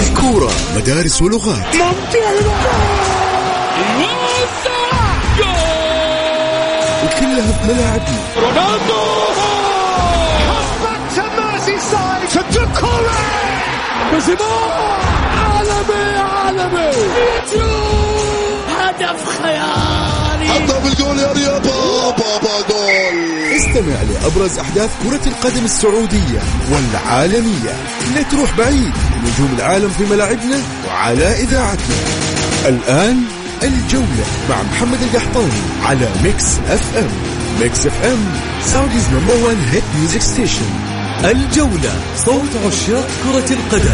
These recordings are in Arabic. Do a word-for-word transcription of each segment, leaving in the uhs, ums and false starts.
الكورة مدارس ولغات. وكلها في ملاعبنا. رونالدو عالمي عالمي هدف خيالي حطها بالجول يا رياض بابا جول. استمع لأبرز أحداث كرة القدم السعودية والعالمية. لا تروح بعيد، نجوم العالم في ملاعبنا وعلى إذاعتنا. الآن الجولة مع محمد القحطاني على ميكس اف ام. ميكس اف ام سعوديز نمبر وان هيت ميوزك ستيشن. الجولة، صوت عشاق كرة القدم.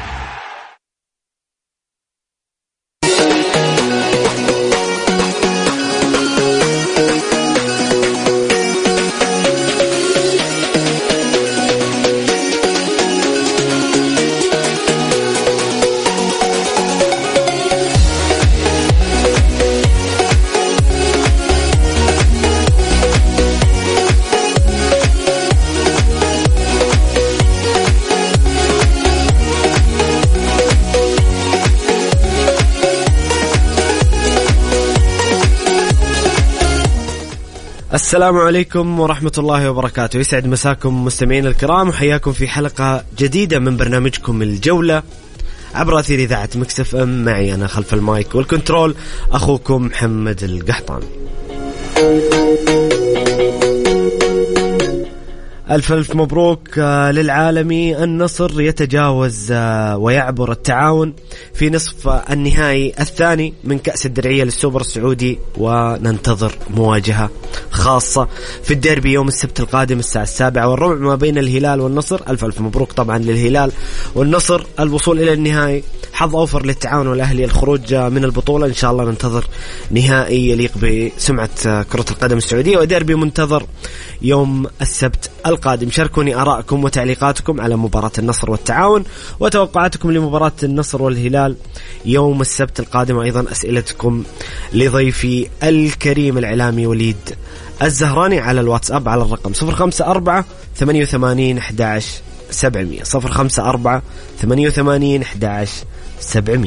السلام عليكم ورحمة الله وبركاته. يسعد مساكم مستمعين الكرام، وحياكم في حلقة جديدة من برنامجكم الجولة عبر أثير إذاعة ميكس اف ام. معي أنا خلف المايك والكنترول أخوكم محمد القحطاني. ألف ألف مبروك للعالمي. النصر يتجاوز ويعبر التعاون في نصف النهائي الثاني من كأس الدرعية للسوبر السعودي، وننتظر مواجهة خاصة في الديربي يوم السبت القادم الساعة السابعة والربع ما بين الهلال والنصر. ألف ألف مبروك طبعا للهلال والنصر الوصول إلى النهائي. حظ أوفر للتعاون والأهلي الخروج من البطولة. إن شاء الله ننتظر نهائي يليق بسمعة كرة القدم السعودية، وديربي منتظر يوم السبت القادم. شاركوني آراءكم وتعليقاتكم على مباراة النصر والتعاون، وتوقعاتكم لمباراة النصر والهلال يوم السبت القادم، وأيضا أسئلتكم لضيفي الكريم الإعلامي وليد الزهراني على الواتساب على الرقم صفر خمسة أربعة ثمانية وثمانين أحد عشر سبعمية صفر خمسة أربعة ثمانية وثمانين أحد عشر سبعمية.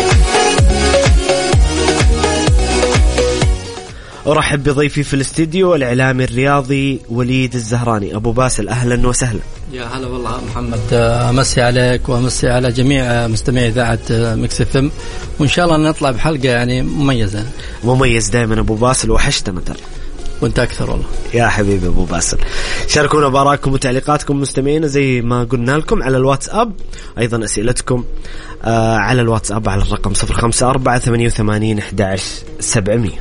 أرحب بضيفي في الاستديو الإعلامي الرياضي وليد الزهراني. أبو باسل أهلا وسهلا. يا هلا والله محمد، أمسي عليك وأمسي على جميع مستمعي إذاعة ميكس اف ام، وإن شاء الله نطلع بحلقة يعني مميزة. مميز دائما أبو باسل، وحشتنا ترى. وانت أكثر والله يا حبيبي أبو باسل. شاركونا بآرائكم وتعليقاتكم مستمعين زي ما قلنا لكم على الواتساب، أيضا أسئلتكم آه على الواتساب على الرقم صفر خمسة أربعة ثمانية وثمانين أحد عشر سبعمية.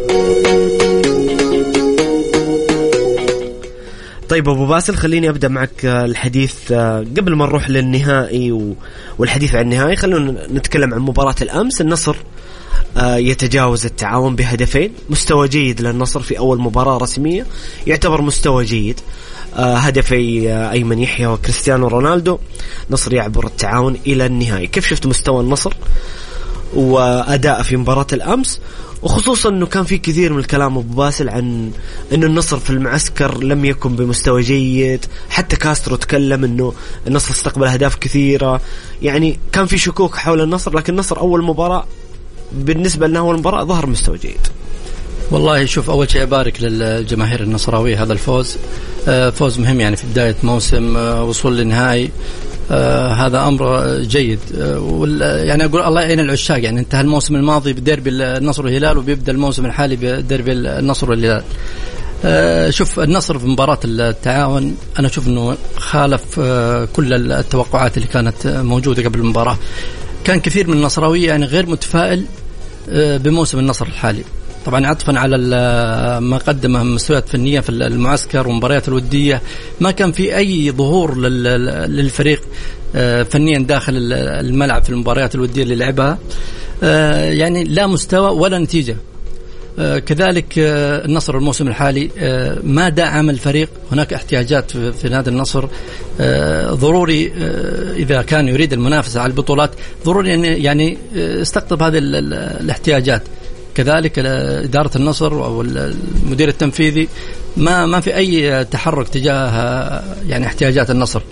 طيب أبو باسل، خليني أبدأ معك الحديث قبل ما نروح للنهائي والحديث عن النهائي. خلونا نتكلم عن مباراة الأمس. النصر يتجاوز التعاون بهدفين. مستوى جيد للنصر في أول مباراة رسمية، يعتبر مستوى جيد. هدفي أيمن يحيى وكريستيانو رونالدو. نصر يعبر التعاون إلى النهائي. كيف شفت مستوى النصر وأداء في مباراة الأمس، وخصوصا أنه كان في كثير من الكلام أبو باسل عن أن النصر في المعسكر لم يكن بمستوى جيد، حتى كاسترو تكلم أنه النصر استقبل أهداف كثيرة، يعني كان في شكوك حول النصر، لكن النصر أول مباراة بالنسبة لنا أول مباراة ظهر مستوى جيد. والله شوف، أول شيء أبارك للجماهير النصراوية هذا الفوز، فوز مهم يعني في بداية موسم، وصول للنهائي. آه هذا أمر جيد. آه يعني أقول الله يعين العشاق. يعني انتهى الموسم الماضي بديربي النصر والهلال، وبيبدأ الموسم الحالي بديربي النصر والهلال. آه شوف النصر في مباراة التعاون أنا أشوف أنه خالف آه كل التوقعات اللي كانت موجودة قبل المباراة. كان كثير من النصراوية يعني غير متفائل آه بموسم النصر الحالي، طبعا عطفا على ما قدمه مستويات فنية في المعسكر ومباريات الودية. ما كان في أي ظهور للفريق فنيا داخل الملعب في المباريات الودية اللي لعبها، يعني لا مستوى ولا نتيجة. كذلك النصر الموسم الحالي ما دعم الفريق. هناك احتياجات في نادي النصر ضروري إذا كان يريد المنافسة على البطولات، ضروري يعني يستقطب هذه الاحتياجات. كذلك إدارة النصر أو المدير التنفيذي ما ما في أي تحرك تجاه يعني احتياجات النصر.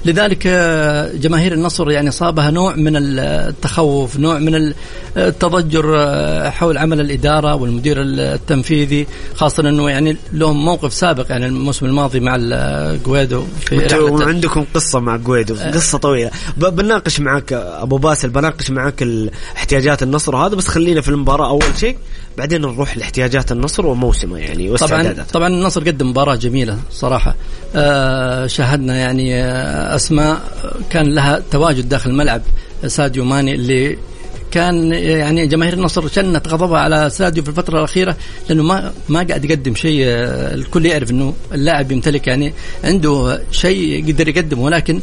لذلك جماهير النصر يعني صابها نوع من التخوف، نوع من التضجر حول عمل الإدارة والمدير التنفيذي، خاصة أنه يعني لهم موقف سابق يعني الموسم الماضي مع جويدو. وعندكم قصة مع جويدو، قصة طويلة. بناقش معك أبو باسل، بناقش معك احتياجات النصر هذا، بس خلينا في المباراة أول شيء، بعدين نروح لاحتياجات النصر وموسمه يعني واستعداداته. طبعا طبعا النصر قدم مباراة جميلة صراحة. آه شاهدنا يعني آه أسماء كان لها تواجد داخل الملعب، ساديو ماني اللي كان يعني جماهير النصر شنت غضبها على ساديو في الفترة الأخيرة لأنه ما ما قاعد يقدم شيء. الكل يعرف إنه اللاعب يمتلك يعني عنده شيء يقدر يقدمه، ولكن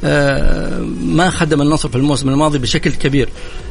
آه ما خدم النصر في الموسم الماضي بشكل كبير.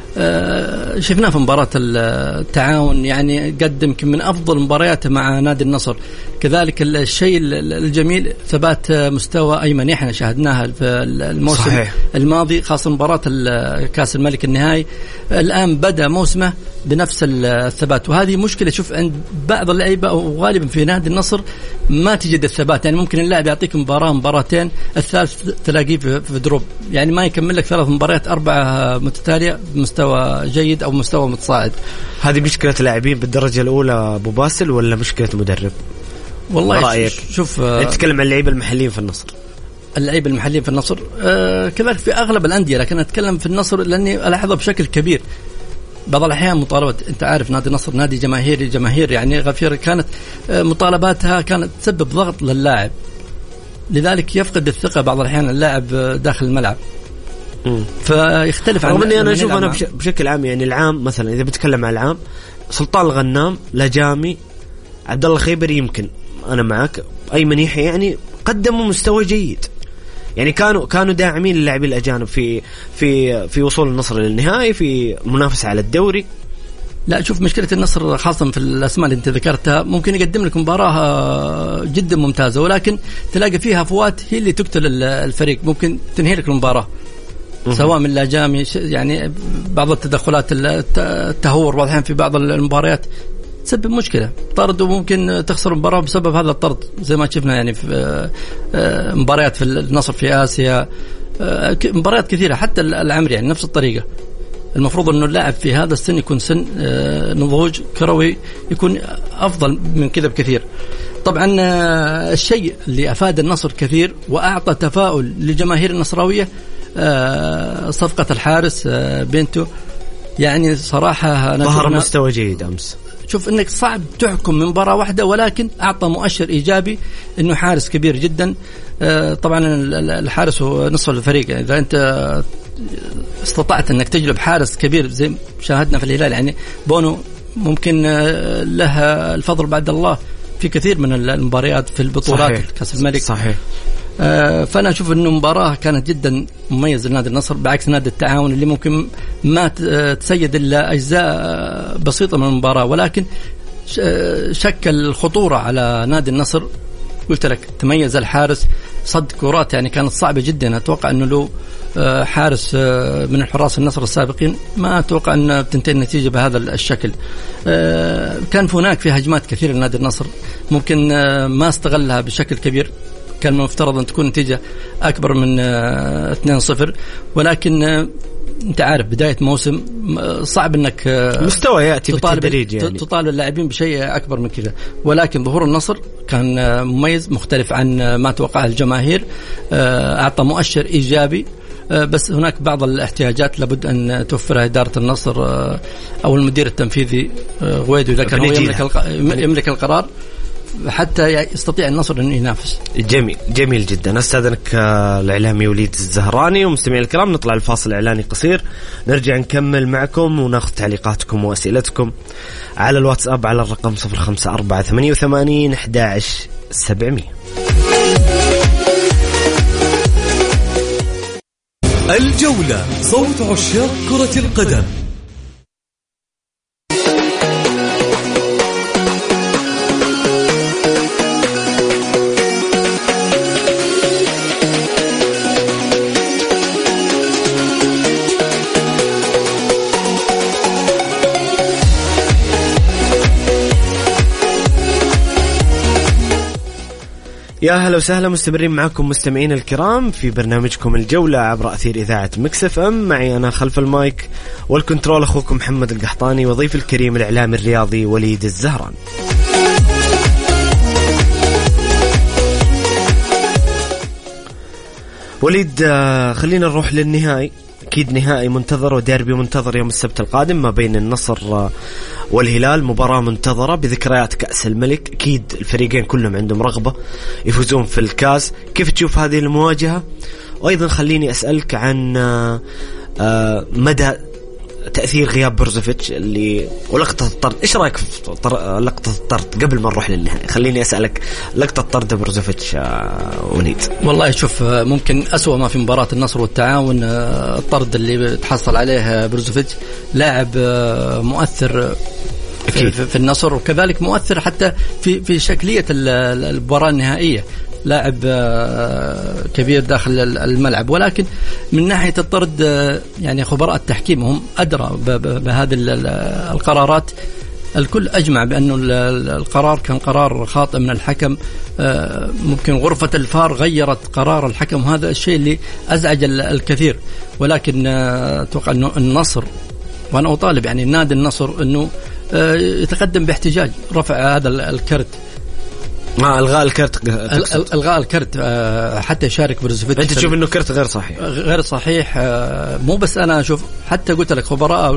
آه شفناه في مباراة التعاون يعني قدم يمكن من أفضل مبارياته مع نادي النصر. كذلك الشيء الجميل ثبات مستوى أيمن يحيى شاهدناها في الموسم صحيح. الماضي، خاصة مباراة كأس الملك النهائي. الآن بدأ موسمه بنفس الثبات، وهذه مشكلة شوف عند بعض اللعيبة وغالبا في نادي النصر ما تجد الثبات. يعني ممكن اللاعب يعطيك مباراة مباراتين، الثالث تلاقيه في دروب، يعني ما يكمل لك ثلاث مباريات أربعة متتالية بمستوى جيد أو مستوى متصاعد. هذه مشكلة لاعبين بالدرجة الأولى أبو باسل ولا مشكلة مدرب؟ والله رأيك؟ شوف نتكلم عن اللعيبة المحليين في النصر. اللعيبة المحليين في النصر آه كذلك في أغلب الأندية، لكن أتكلم في النصر لأني ألاحظه بشكل كبير. بعض الأحيان مطالبة، أنت عارف نادي النصر نادي جماهيري، جماهير يعني غفير، كانت مطالباتها كانت تسبب ضغط للاعب، لذلك يفقد الثقة بعض الأحيان اللاعب داخل الملعب. م. فيختلف عن رغم أنا أشوف أنا بشكل عام يعني العام مثلا إذا بتكلم عن العام، سلطان الغنام، لجامي، عبد الله خيبري، يمكن أنا معك، أيمن يحيى يعني قدموا مستوى جيد، يعني كانوا كانوا داعمين للاعبين الأجانب في في في وصول النصر للنهائي، في منافسة على الدوري. لا شوف مشكلة النصر خاصة في الأسماء اللي أنت ذكرتها، ممكن يقدم لك مباراة جدا ممتازة ولكن تلاقي فيها فوات هي اللي تقتل الفريق، ممكن تنهي لك المباراة سواء من لاجامي، يعني بعض التدخلات التهور بعض الأحيان في بعض المباريات تسبب مشكلة طرد، وممكن تخسر مباراة بسبب هذا الطرد زي ما شفنا يعني في مباريات في النصر في آسيا، مباريات كثيرة حتى العمري يعني نفس الطريقة. المفروض أنه اللاعب في هذا السن يكون سن نضوج كروي يكون أفضل من كذا بكثير. طبعا الشيء اللي أفاد النصر كثير وأعطى تفاؤل لجماهير النصراوية صفقة الحارس بنتو، يعني صراحة ظهر مستوى جيد أمس. شوف انك صعب تحكم من مباراة واحدة، ولكن اعطى مؤشر ايجابي انه حارس كبير جدا. طبعا الحارس هو نصف الفريق، يعني اذا انت استطعت انك تجلب حارس كبير زي شاهدنا في الهلال، يعني بونو ممكن له الفضل بعد الله في كثير من المباريات في البطولات كأس الملك. صحيح. فأنا أشوف أنه مباراة كانت جدا مميزة لنادي النصر، بعكس نادي التعاون اللي ممكن ما تسيد إلا أجزاء بسيطة من المباراة، ولكن شكل خطورة على نادي النصر. قلت لك تميز الحارس، صد كرات يعني كانت صعبة جدا، أتوقع أنه لو حارس من الحراس النصر السابقين ما أتوقع أن بتنتهي النتيجة بهذا الشكل. كان هناك في هجمات كثيرة لنادي النصر ممكن ما استغلها بشكل كبير، كان مفترض أن تكون نتيجة أكبر من اثنين صفر، ولكن أنت عارف بداية موسم صعب أنك مستوى يأتي بالتدريج، يعني تطالب اللاعبين بشيء أكبر من كذا. ولكن ظهور النصر كان مميز مختلف عن ما توقع الجماهير، أعطى مؤشر إيجابي، بس هناك بعض الاحتياجات لابد أن توفرها إدارة النصر أو المدير التنفيذي غويدو إذا كان هو يملك, يملك القرار حتى يستطيع النصر أن ينافس. جميل جميل جدا. أستاذنك الإعلامي وليد الزهراني. ومستمعين الكرام نطلع الفاصل إعلاني قصير، نرجع نكمل معكم وناخذ تعليقاتكم وأسئلتكم على الواتساب على الرقم صفر خمسة أربعة ثمانية وثمانين أحد عشر سبعمية. الجولة، صوت عشاق كرة القدم. يا هلا وسهلا، مستمرين معكم مستمعين الكرام في برنامجكم الجولة عبر أثير إذاعة مكس اف ام. معي أنا خلف المايك والكنترول أخوكم محمد القحطاني، وضيف الكريم الإعلامي الرياضي وليد الزهران. وليد، خلينا نروح للنهائي. أكيد نهائي منتظر وديربي منتظر يوم السبت القادم ما بين النصر والهلال، مباراة منتظرة بذكريات كأس الملك. أكيد الفريقين كلهم عندهم رغبة يفوزون في الكاس. كيف تشوف هذه المواجهة؟ وأيضا خليني أسألك عن مدى تأثير غياب بروزوفيتش اللي ولقطة الطرد. إيش رأيك في لقطة الطرد قبل ما نروح للنهائي؟ خليني أسألك لقطة الطرد بروزوفيتش وليد. والله شوف، ممكن أسوأ ما في مباراة النصر والتعاون الطرد اللي تحصل عليه بروزوفيتش. لاعب مؤثر في, في النصر، وكذلك مؤثر حتى في في شكلية المباراة النهائية. لاعب كبير داخل الملعب، ولكن من ناحية الطرد يعني خبراء التحكيم هم أدرى بهذه القرارات. الكل أجمع بأنه القرار كان قرار خاطئ من الحكم. ممكن غرفة الفار غيرت قرار الحكم، وهذا الشيء اللي أزعج الكثير. ولكن أتوقع أنه النصر، وأنا أطالب يعني نادي النصر أنه يتقدم باحتجاج رفع هذا الكرت. ما الغاء الكرت، الغاء الكرت حتى يشارك بروزوفيتش. انت تشوف انه كرت غير صحيح؟ غير صحيح. مو بس انا اشوف، حتى قلت لك خبراء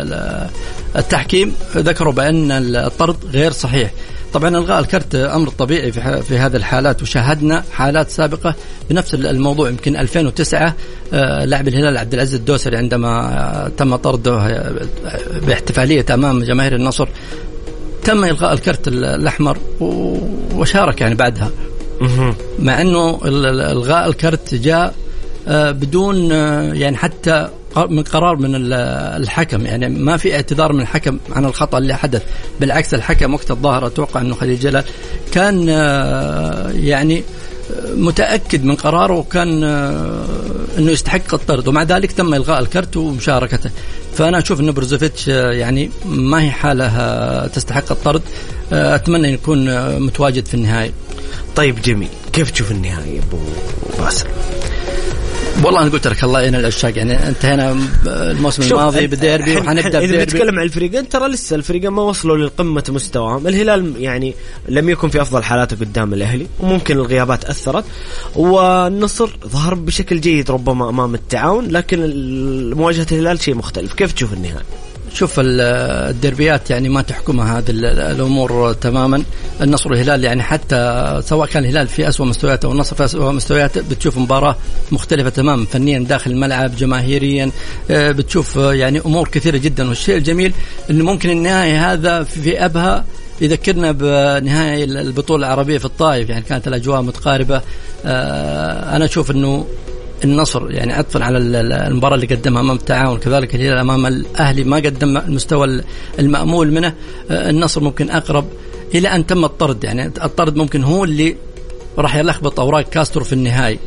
التحكيم ذكروا بان الطرد غير صحيح. طبعا الغاء الكرت امر طبيعي في في هذه الحالات، وشاهدنا حالات سابقه بنفس الموضوع. يمكن ألفين وتسعة لاعب الهلال عبد العزيز الدوسري عندما تم طرده باحتفاليه امام جماهير النصر، تم إلغاء الكرت الأحمر وشارك يعني بعدها، مع أنه إلغاء الكرت جاء بدون يعني حتى من قرار من الحكم. يعني ما في اعتذار من الحكم عن الخطأ اللي حدث. بالعكس، الحكم وقت الظاهر أتوقع أنه خليل جلال كان يعني متأكد من قراره، وكان أنه يستحق الطرد، ومع ذلك تم إلغاء الكرت ومشاركته. فأنا أشوف أن بروزوفيتش يعني ما هي حالة تستحق الطرد. أتمنى أن يكون متواجد في النهاية. طيب جميل، كيف تشوف النهاية أبو باسل؟ والله أنا قلت لك الله يعين العشاق. يعني انتهينا الموسم الماضي بالديربي وحنبدأ إذا بنتكلم عن الفريقين، ترى لسه الفريقين ما وصلوا للقمة مستواهم. الهلال يعني لم يكن في أفضل حالاته قدام الأهلي، وممكن الغيابات أثرت، والنصر ظهر بشكل جيد ربما أمام التعاون، لكن مواجهة الهلال شيء مختلف. كيف تشوف النهاية؟ شوف الدربيات يعني ما تحكمها هذه الأمور تماما. النصر والهلال يعني حتى سواء كان الهلال في أسوأ مستوياته أو النصر في أسوأ مستوياته، بتشوف مباراة مختلفة تماما فنيا داخل الملعب، جماهيريا، بتشوف يعني أمور كثيرة جدا. والشيء الجميل إنه ممكن النهاية هذا في أبها يذكرنا بنهاية البطولة العربية في الطائف، يعني كانت الأجواء متقاربة. أنا أشوف إنه النصر يعني عطفا على المباراة اللي قدمها أمام التعاون، كذلك الهلال أمام الأهلي ما قدم المستوى المأمول منه. النصر ممكن أقرب إلى أن تم الطرد، يعني الطرد ممكن هو اللي راح يلخبط أوراق كاسترو في النهاية.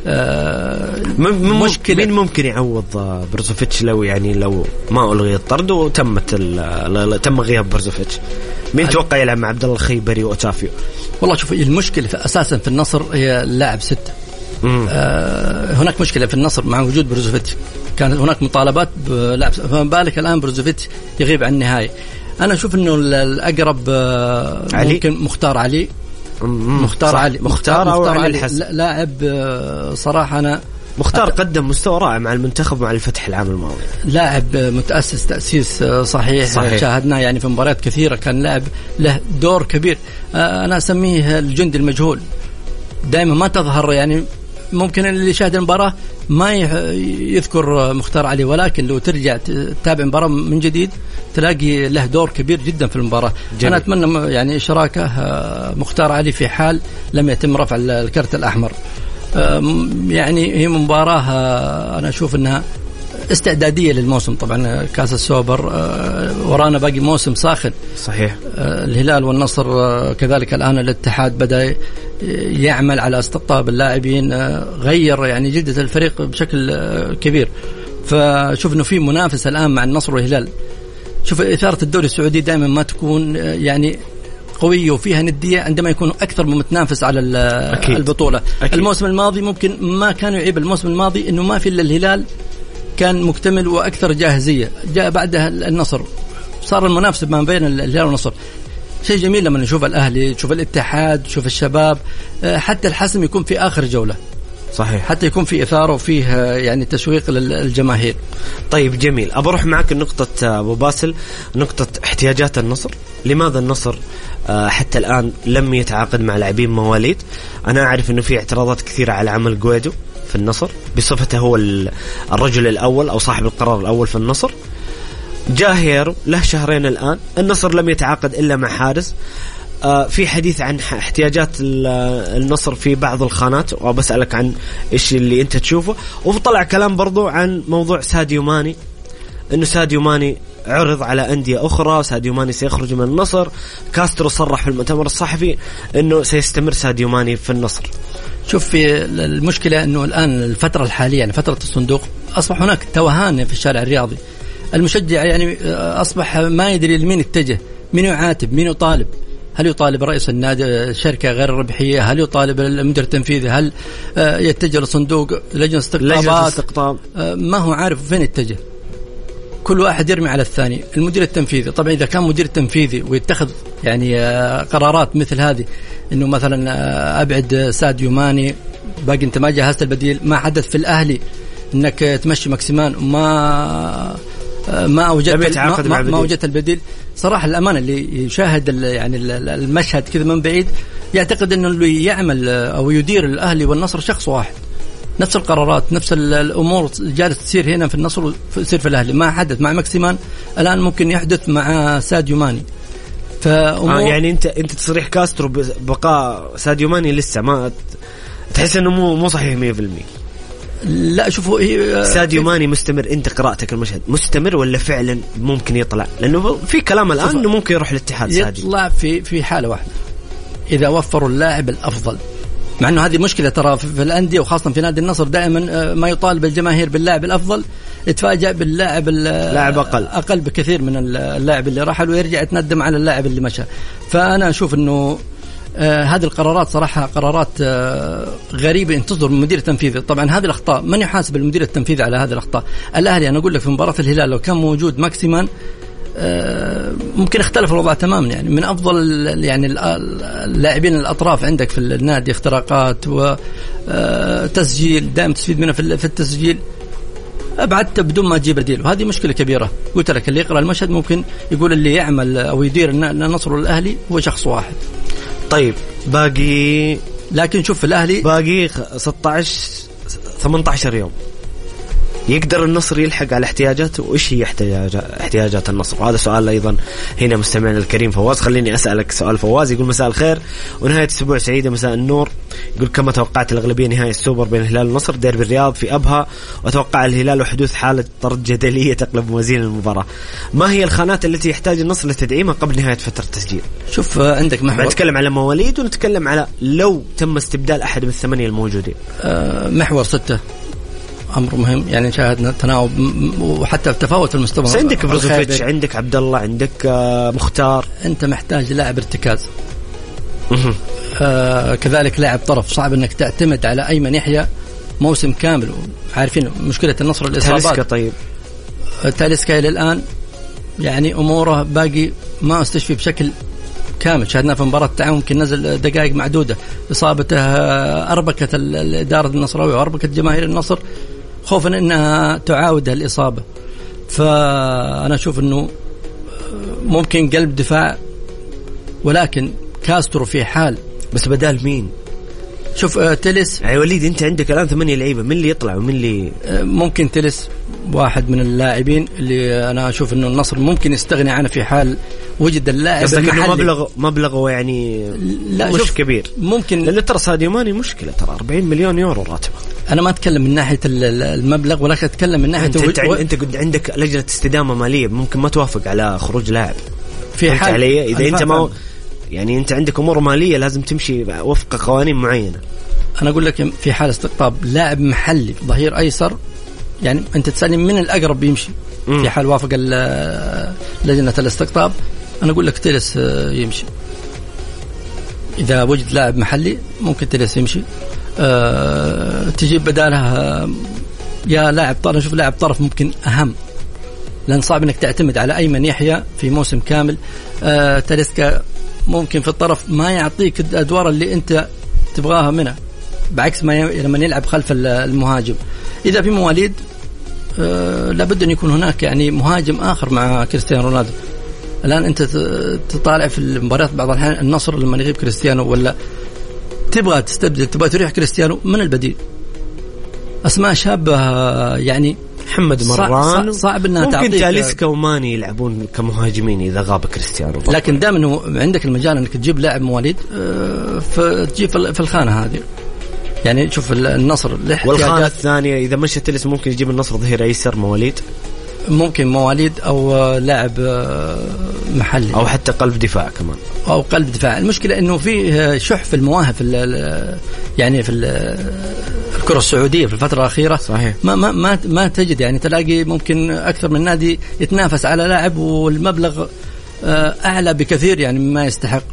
مشكلة مين ممكن يعوض بروزوفيتش لو يعني لو ما ألغي الطرد وتمت تم غياب بروزوفيتش؟ مين توقع يلعب مع عبد الله الخيبري وأوتافيو؟ والله شوف، المشكلة أساسا في النصر هي اللاعب ستة. آه هناك مشكلة في النصر مع وجود بروزوفيتش، كانت هناك مطالبات بلاعب، فما بالك الآن بروزوفيتش يغيب عن النهاية. أنا أشوف إنه الأقرب آه ممكن مختار علي. مختار علي مختار, مختار علي لاعب آه صراحة أنا مختار قدم مستوى رائع مع المنتخب ومع الفتح العام الماضي. لاعب متأسس تأسيس صحيح, صحيح. شاهدناه يعني في مباريات كثيرة، كان لاعب له دور كبير. آه أنا أسميه الجندي المجهول، دائما ما تظهر، يعني ممكن اللي شاهد المباراة ما يذكر مختار علي، ولكن لو ترجع تتابع المباراة من جديد تلاقي له دور كبير جدا في المباراة. جميل. أنا أتمنى يعني إشراكه مختار علي في حال لم يتم رفع الكرت الأحمر. يعني هي مباراة أنا أشوف أنها استعدادية للموسم. طبعا كاس السوبر ورانا باقي موسم ساخن. صحيح. الهلال والنصر كذلك الآن الاتحاد بدأ يعمل على استقطاب اللاعبين، غير يعني جدة الفريق بشكل كبير. فشوف إنه في منافسة الآن مع النصر والهلال. شوف إثارة الدوري السعودي دائما ما تكون يعني قوية وفيها ندية عندما يكونوا أكثر من متنافس على أكيد. البطولة. أكيد. الموسم الماضي ممكن ما كانوا يعيب الموسم الماضي إنه ما في إلا الهلال كان مكتمل وأكثر جاهزية، جاء بعدها النصر، صار المنافسة ما بين الهلال والنصر. شيء جميل لما نشوف الأهلي، نشوف الاتحاد، نشوف الشباب، حتى الحسم يكون في آخر جولة. صحيح. حتى يكون في إثارة وفيه يعني تسويق للجماهير. طيب جميل. أبى أروح معك نقطة أبو باسل، نقطة احتياجات النصر. لماذا النصر حتى الآن لم يتعاقد مع لاعبين مواليد؟ أنا أعرف أنه في اعتراضات كثيرة على عمل جويدو في النصر بصفته هو الرجل الأول أو صاحب القرار الأول في النصر. جاء هيرو له شهرين الآن، النصر لم يتعاقد إلا مع حارس. آه في حديث عن احتياجات النصر في بعض الخانات، وبسألك عن إيش اللي أنت تشوفه. وطلع كلام برضو عن موضوع ساديو ماني، إنه ساديو ماني عرض على أندية أخرى، ساديو ماني سيخرج من النصر. كاسترو صرح في المؤتمر الصحفي إنه سيستمر ساديو ماني في النصر. شوف، في المشكلة إنه الآن الفترة الحالية يعني فترة الصندوق أصبح هناك توهان في الشارع الرياضي. المشجع يعني أصبح ما يدري لمين يتجه، مين يعاتب، مين يطالب. هل يطالب رئيس النادي شركة غير ربحية؟ هل يطالب المدير التنفيذي؟ هل يتجه لصندوق لجنة استقطابات؟ ما هو عارف فين يتجه. كل واحد يرمي على الثاني. المدير التنفيذي طبعا إذا كان مدير تنفيذي ويتخذ يعني قرارات مثل هذه، إنه مثلا أبعد ساديو ماني، باقي أنت ما جهزت البديل، ما حدث في الأهلي إنك تمشي ماكسيمان وما ما وجدت ما, ما وجدت البديل. صراحة الأمانة اللي يشاهد يعني المشهد كذا من بعيد يعتقد إنه اللي يعمل أو يدير الأهلي والنصر شخص واحد، نفس القرارات نفس الأمور جالس تصير هنا في النصر وتصير في الأهلي. ما حدث مع ماكسيمان الآن ممكن يحدث مع ساديو ماني. آه يعني أنت أنت تصريح كاسترو بقاء ساديو ماني لسه ما تحس إنه مو مو صحيح مية بالمية؟ لا شوفوا، ساديو ماني مستمر. انت قرأتك المشهد مستمر ولا فعلا ممكن يطلع؟ لانه في كلام الان انه ممكن يروح الاتحاد. ساديو يطلع في في حاله واحده اذا وفروا اللاعب الافضل، مع انه هذه مشكله ترى في الانديه وخاصه في نادي النصر، دائما ما يطالب الجماهير باللاعب الافضل، يتفاجأ باللاعب اللاعب اقل اقل بكثير من اللاعب اللي رحل ويرجع يتندم على اللاعب اللي مشى. فانا اشوف انه آه هذه القرارات صراحة قرارات آه غريبة ان تصدر من المدير التنفيذي. طبعا هذه الأخطاء من يحاسب المدير التنفيذي على هذه الأخطاء؟ الأهلي. أنا أقول لك في مباراة الهلال لو كان موجود ماكسيمان آه ممكن اختلف الوضع تماما. يعني من أفضل يعني اللاعبين الأطراف عندك في النادي، اختراقات وتسجيل دائما تستفيد منه في التسجيل، أبعدت بدون ما تجيب بديل، وهذه مشكلة كبيرة. قلت لك اللي يقرأ المشهد ممكن يقول اللي يعمل أو يدير النصر والأهلي هو شخص واحد. طيب باقي، لكن شوف الأهلي باقي ستة عشر ثمانية عشر يوم، يقدر النصر يلحق على احتياجاته؟ وإيش هي احتياجات النصر؟ وهذا سؤال أيضا هنا مستمعنا الكريم فواز. خليني أسألك سؤال فواز. يقول مساء الخير ونهاية أسبوع سعيدة. مساء النور. يقول كما توقعت الأغلبية نهاية السوبر بين الهلال والنصر ديربي الرياض في أبها، وتوقع الهلال وحدوث حالة طرد جدلية تقلب موازين المباراة. ما هي الخانات التي يحتاج النصر لتدعيمها قبل نهاية فترة التسجيل؟ شوف عندك محور، نتكلم على مواليد ونتكلم على لو تم استبدال أحد من الثمانية الموجودين. أه محور ستة أمر مهم، يعني شاهدنا تناوب وحتى تفاوت في المستوى. بس عندك بروزوفيتش، عندك عبد الله، عندك مختار. أنت محتاج لاعب ارتكاز. آه كذلك لاعب طرف. صعب أنك تعتمد على أيمن يحيى موسم كامل، عارفين مشكلة النصر الإصابات. تاليسكا طيب تاليسكا إلى الآن يعني أموره باقي ما استشفي بشكل كامل. شاهدنا في مباراة التعاون يمكن نزل دقائق معدودة. إصابته أربكة الإدارة النصراوية وأربكة جماهير النصر خوفا أنها تعاود الإصابة. فأنا أشوف أنه ممكن قلب دفاع، ولكن كاسترو في حال. بس بدال مين؟ شوف تلس. يا وليد أنت عندك الآن ثمانية لعيبة، من اللي يطلع ومن اللي ممكن تلس واحد من اللاعبين اللي أنا أشوف أنه النصر ممكن يستغني عنه في حال وجد اللاعب المحلي. مبلغ مبلغه يعني لا مش كبير ممكن، لأن ترى ساديو ماني مشكلة، ترى أربعين مليون يورو راتبه. أنا ما أتكلم من ناحية المبلغ ولكن أتكلم من ناحية أنت, انت, و... انت قد عندك لجنة استدامة مالية ممكن ما توافق على خروج لاعب في حال علي. إذا أنت ما يعني أنت عندك أمور مالية لازم تمشي وفق قوانين معينة. أنا أقول لك في حال استقطاب لاعب محلي ظهير أيسر، يعني أنت تسألني من الأقرب بيمشي م. في حال وافق لجنة الاستقطاب، أنا أقول لك تيلس يمشي. إذا وجد لاعب محلي ممكن تلس يمشي، أه تجيب بدالها يا لاعب طرف. نشوف لاعب طرف ممكن أهم، لأن صعب إنك تعتمد على أيمن يحيى في موسم كامل. أه تاليسكا ممكن في الطرف ما يعطيك الأدوار اللي أنت تبغاها منه، بعكس ما ي... لما يلعب خلف المهاجم. إذا في مواليد أه لابد أن يكون هناك يعني مهاجم آخر مع كريستيانو رونالدو. الآن أنت تطالع في المباريات بعض الأحيان النصر لما يغيب كريستيانو ولا تبغى تستبدل، تبغى تريح كريستيانو، من البديل؟ أسماء شابة يعني محمد مران، صعب انها ممكن تاليسكا وماني يلعبون كمهاجمين اذا غاب كريستيانو. لكن دام انه عندك المجال انك تجيب لاعب مواليد فتجيب في الخانه هذه. يعني شوف النصر والخانه الثانيه اذا مشى تلس ممكن يجيب النصر ظهير ايسر مواليد، ممكن مواليد او لاعب محلي او حتى قلب دفاع كمان او قلب دفاع. المشكله انه في شح في المواهب يعني في الكرة السعودية في الفترة الأخيرة. صحيح. ما ما ما ما تجد يعني تلاقي ممكن أكثر من نادي يتنافس على لاعب والمبلغ أعلى بكثير يعني مما يستحق.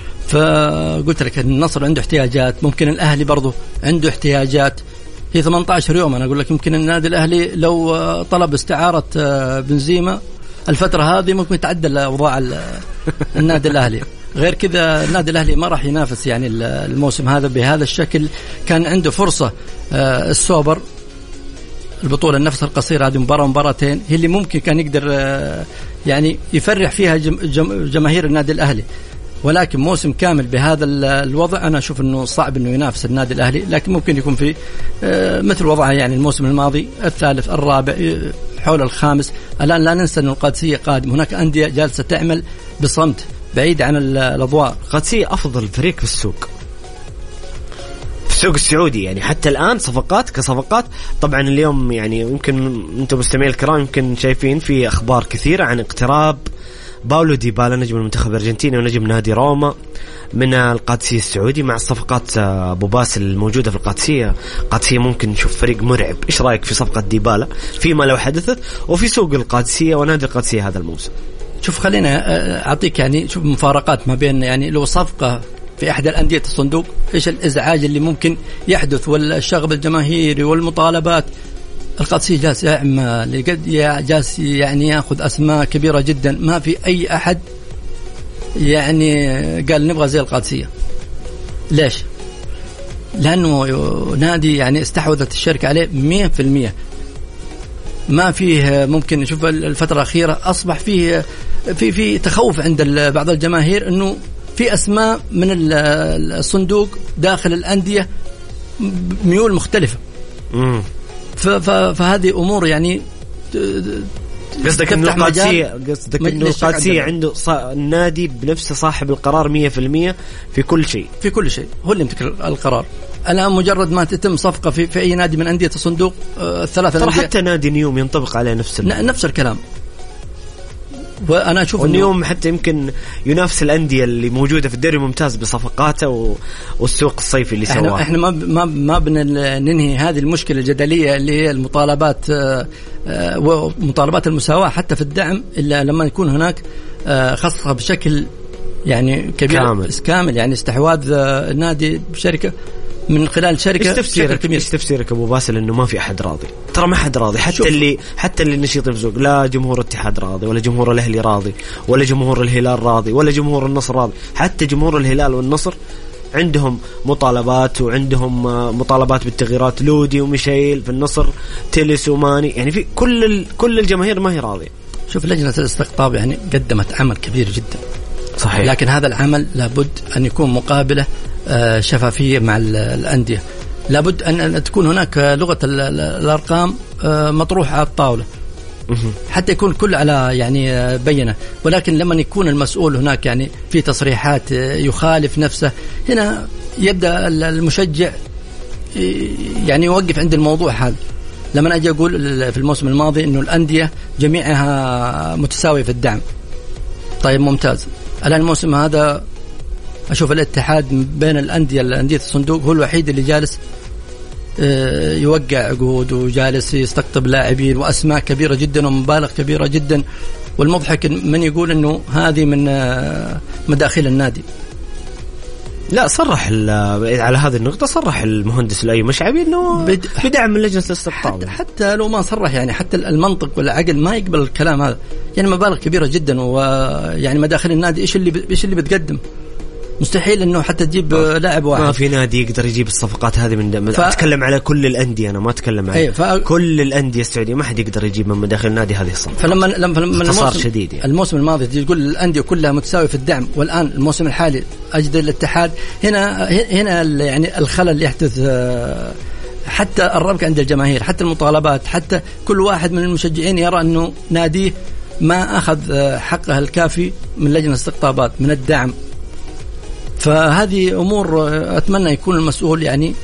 فقلت لك النصر عنده احتياجات، ممكن الأهلي برضه عنده احتياجات. هي ثمانية عشر يوم أنا أقول لك يمكن النادي الأهلي لو طلب استعارة بنزيما الفترة هذه ممكن يتعدل أوضاع النادي الأهلي. غير كذا النادي الأهلي ما راح ينافس يعني الموسم هذا بهذا الشكل. كان عنده فرصة السوبر البطولة النفس القصيرة هذه مباراة مباراتين هي اللي ممكن كان يقدر يعني يفرح فيها جماهير النادي الأهلي، ولكن موسم كامل بهذا الوضع أنا أشوف أنه صعب أنه ينافس النادي الأهلي. لكن ممكن يكون في مثل وضعه يعني الموسم الماضي الثالث الرابع حول الخامس. الآن لا ننسى أن القادسية قادم، هناك أندية جالسة تعمل بصمت بعيد عن الأضواء. القادسية أفضل فريق في السوق في السوق السعودي يعني حتى الآن صفقات كصفقات. طبعا اليوم يعني يمكن أنتم مستمعين الكرام يمكن شايفين في أخبار كثيرة عن اقتراب باولو ديبالا نجم المنتخب الأرجنتيني ونجم نادي روما من القادسية السعودي. مع الصفقات أبو باسل الموجودة في القادسية، القادسية ممكن نشوف فريق مرعب. إيش رأيك في صفقة ديبالا فيما لو حدثت وفي سوق القادسية ونادي القادسية هذا الموسم؟ شوف خلينا أعطيك يعني شوف مفارقات ما بين يعني لو صفقة في أحد الأندية الصندوق إيش الإزعاج اللي ممكن يحدث والشغب الجماهيري والمطالبات. القادسية جالس يعمل جالس يعني يأخذ أسماء كبيرة جدا، ما في أي أحد يعني قال نبغى زي القادسية. ليش؟ لأنه نادي يعني استحوذت الشركة عليه مية في المية. ما فيه ممكن نشوف الفترة الأخيرة أصبح فيه في في تخوف عند بعض الجماهير إنه في أسماء من الصندوق داخل الأندية ميول مختلفة. امم فهذه أمور يعني قصدك إنه القادسية قصدك إنه القادسية عنده النادي بنفسه صاحب القرار مية في المية في كل شيء في كل شيء هو اللي يمتلك القرار. الآن مجرد ما تتم صفقة في, في أي نادي من أندية الصندوق آه الثلاثة ترى حتى نادي نيوم ينطبق عليه نفس نفس الكلام. وأنا أشوف واليوم حتى يمكن ينافس الأندية اللي موجودة في الدوري الممتاز بصفقاته والسوق الصيفي اللي سواه. احنا, احنا ما ما ما بننهي هذه المشكلة الجدلية اللي هي المطالبات ومطالبات المساواة حتى في الدعم إلا لما يكون هناك خاصة بشكل يعني كبير كامل, كامل يعني استحواذ النادي بشركة من خلال شركة. ايش تفسيرك ايش تفسيرك ابو باسل انه ما في احد راضي؟ ترى ما حد راضي حتى شوف. اللي حتى اللي نشيط السوق، لا جمهور الاتحاد راضي ولا جمهور الاهلي راضي ولا جمهور الهلال راضي ولا جمهور النصر راضي. حتى جمهور الهلال والنصر عندهم مطالبات وعندهم مطالبات بالتغييرات. لودي وميشيل في النصر، تيليس وماني، يعني في كل ال... كل الجماهير ما هي راضيه. شوف لجنة الاستقطاب يعني قدمت عمل كبير جدا صحيح، لكن هذا العمل لابد أن يكون مقابلة شفافية مع الأندية. لابد أن تكون هناك لغة الأرقام مطروحة على الطاولة حتى يكون كل على يعني بينة. ولكن لما يكون المسؤول هناك يعني في تصريحات يخالف نفسه، هنا يبدأ المشجع يعني يوقف عند الموضوع هذا. لما أجي أقول في الموسم الماضي إنه الأندية جميعها متساوية في الدعم، طيب ممتاز. الآن الموسم هذا أشوف الاتحاد بين الأندية الأندية الصندوق هو الوحيد اللي جالس يوقع عقود وجالس يستقطب لاعبين وأسماء كبيرة جدا ومبالغ كبيرة جدا. والمضحك من يقول إنه هذه من مداخيل النادي. لا صرح على هذه النقطة، صرح المهندس الأي مشعبي أنه بد... بدعم من لجنة الاستقطاب. حتى, حتى لو ما صرح يعني حتى المنطق والعقل ما يقبل الكلام هذا، يعني مبالغ كبيرة جدا، ويعني مداخل النادي إيش اللي ب... إيش اللي بتقدم؟ مستحيل انه حتى تجيب لاعب واحد. ما في نادي يقدر يجيب الصفقات هذه من ف... اتكلم على كل الانديه، انا ما اتكلم على ف... كل الانديه السعوديه، ما حد يقدر يجيب من مداخل النادي هذه الصفقات. فلما لما لما الموسم شديد يعني. الموسم الماضي تقول الانديه كلها متساويه في الدعم، والان الموسم الحالي اجد الاتحاد هنا هنا يعني الخلل اللي يحدث، حتى الربك عند الجماهير، حتى المطالبات، حتى كل واحد من المشجعين يرى انه ناديه ما اخذ حقه الكافي من لجنه الاستقطابات من الدعم. فهذه أمور أتمنى يكون المسؤول يعني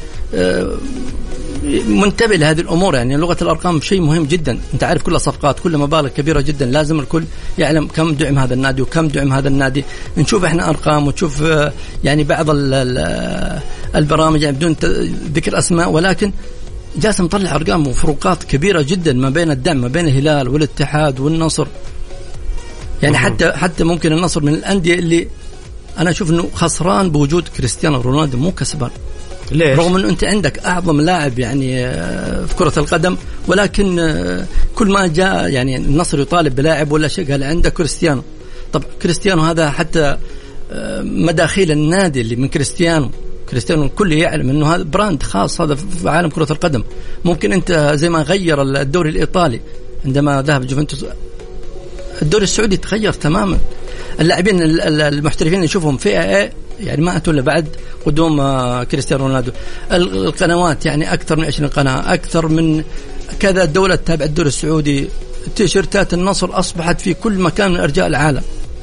منتبه لهذه الأمور. يعني لغة الأرقام شيء مهم جدا، أنت عارف كل صفقات كل مبالغ كبيرة جدا، لازم الكل يعلم كم دعم هذا النادي وكم دعم هذا النادي. نشوف إحنا أرقام وتشوف يعني بعض البرامج يعني بدون ذكر أسماء، ولكن جالس مطلع أرقام وفروقات كبيرة جدا ما بين الدعم ما بين الهلال والاتحاد والنصر. يعني حتى حتى ممكن النصر من الأندية اللي أنا أشوف إنه خسران بوجود كريستيانو رونالدو، مو كسبان. ليش؟ رغم إنه أنت عندك أعظم لاعب يعني في كرة القدم، ولكن كل ما جاء يعني النصر يطالب بلاعب ولا شيء قال عندك كريستيانو. طب كريستيانو هذا حتى مداخيل النادي اللي من كريستيانو كريستيانو الكل يعلم إنه هذا براند خاص هذا في عالم كرة القدم. ممكن أنت زي ما غير الدوري الإيطالي عندما ذهب جوفنتوس، الدوري السعودي تغير تماما. اللاعبين المحترفين نشوفهم في اي يعني ما أتوا إلا بعد قدوم كريستيانو رونالدو. القنوات يعني أكثر من عشرين قناة، أكثر من كذا دولة تابع الدوري السعودي. تيشيرتات النصر أصبحت في كل مكان من أرجاء العالم.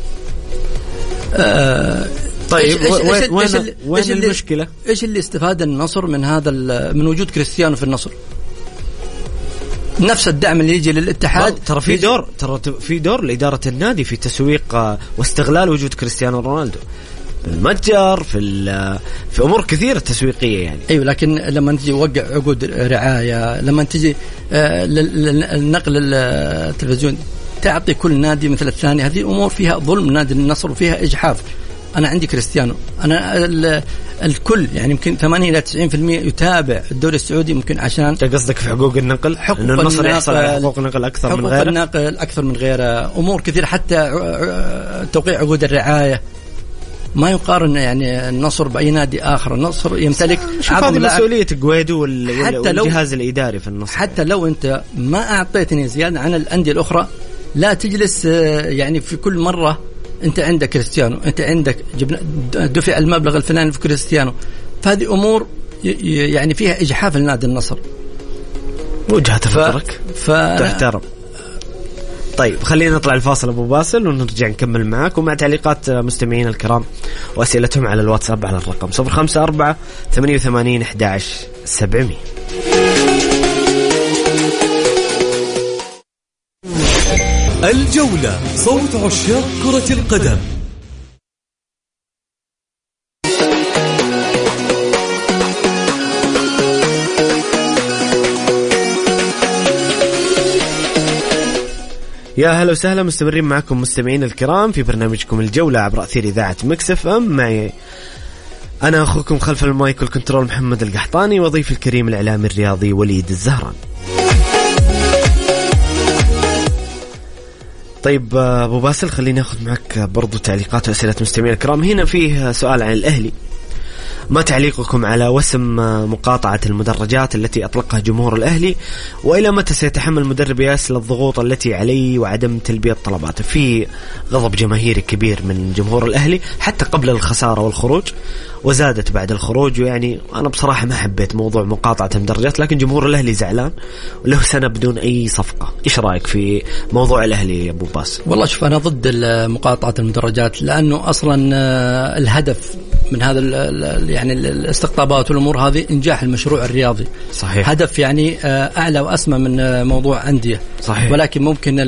آه طيب إيش وين, وين, إيش وين المشكلة؟ إيش اللي استفاد النصر من هذا من وجود كريستيانو في النصر؟ نفس الدعم اللي يجي للاتحاد. ترى في دور ترى في دور لإدارة النادي في تسويق واستغلال وجود كريستيانو رونالدو، المتجر في في أمور كثيرة تسويقية يعني. أيوة، لكن لما تجي وقع عقود رعاية، لما تجي النقل التلفزيون تعطي كل نادي مثل الثاني، هذه أمور فيها ظلم نادي النصر وفيها إجحاف. أنا عندي كريستيانو، أنا الكل يعني يمكن ثمانين إلى تسعين بالمئة يتابع الدوري السعودي، ممكن عشان قصدك في حقوق النقل، حقوق إن النصر يحصل على حقوق النقل أكثر حقوق من غيره، النقل أكثر من غيره، أمور كثير، حتى توقيع عقود الرعاية ما يقارن يعني النصر بأي نادي آخر. النصر يمتلك هذه مسؤولية قويدو والجهاز الإداري في النصر. حتى لو أنت ما أعطيتني زيادة عن الأندية الأخرى، لا تجلس يعني في كل مرة أنت عندك كريستيانو، أنت عندك جبنا دفع المبلغ الفلاني في كريستيانو. فهذه أمور يعني فيها إجحاف لنادي النصر. وجهة نظرك ف... تحترم. طيب خلينا نطلع الفاصل أبو باسل ونرجع نكمل معاك ومع تعليقات مستمعين الكرام وأسئلتهم على الواتساب على الرقم صفر خمسة أربعة ثمانية وثمانين أحد عشر سبعمية. الجولة، صوت عشاق كرة القدم. يا هلا وسهلا، مستمرين معكم مستمعين الكرام في برنامجكم الجولة عبر أثير إذاعة ميكس إف إم. معي أنا أخوكم خلف المايك والكنترول محمد القحطاني، وضيف الكريم الإعلامي الرياضي وليد الزهران. طيب أبو باسل، خليني أخذ معك برضو تعليقات وأسئلة مستمعين الكرام. هنا فيه سؤال عن الأهلي، ما تعليقكم على وسم مقاطعة المدرجات التي أطلقها جمهور الأهلي، وإلى متى سيتحمل مدرب ياسل الضغوط التي عليه وعدم تلبية طلباته؟ في غضب جماهيري كبير من جمهور الأهلي حتى قبل الخسارة والخروج، وزادت بعد الخروج. ويعني أنا بصراحة ما حبيت موضوع مقاطعة المدرجات، لكن جمهور الأهلي زعلان وله سنة بدون أي صفقة. إيش رأيك في موضوع الأهلي يا أبو باس؟ والله شوف، أنا ضد مقاطعة المدرجات، لأنه أصلا الهدف من هذا يعني الاستقطابات والأمور هذه إنجاح المشروع الرياضي. صحيح. هدف يعني أعلى وأسمى من موضوع أندية. صحيح. ولكن ممكن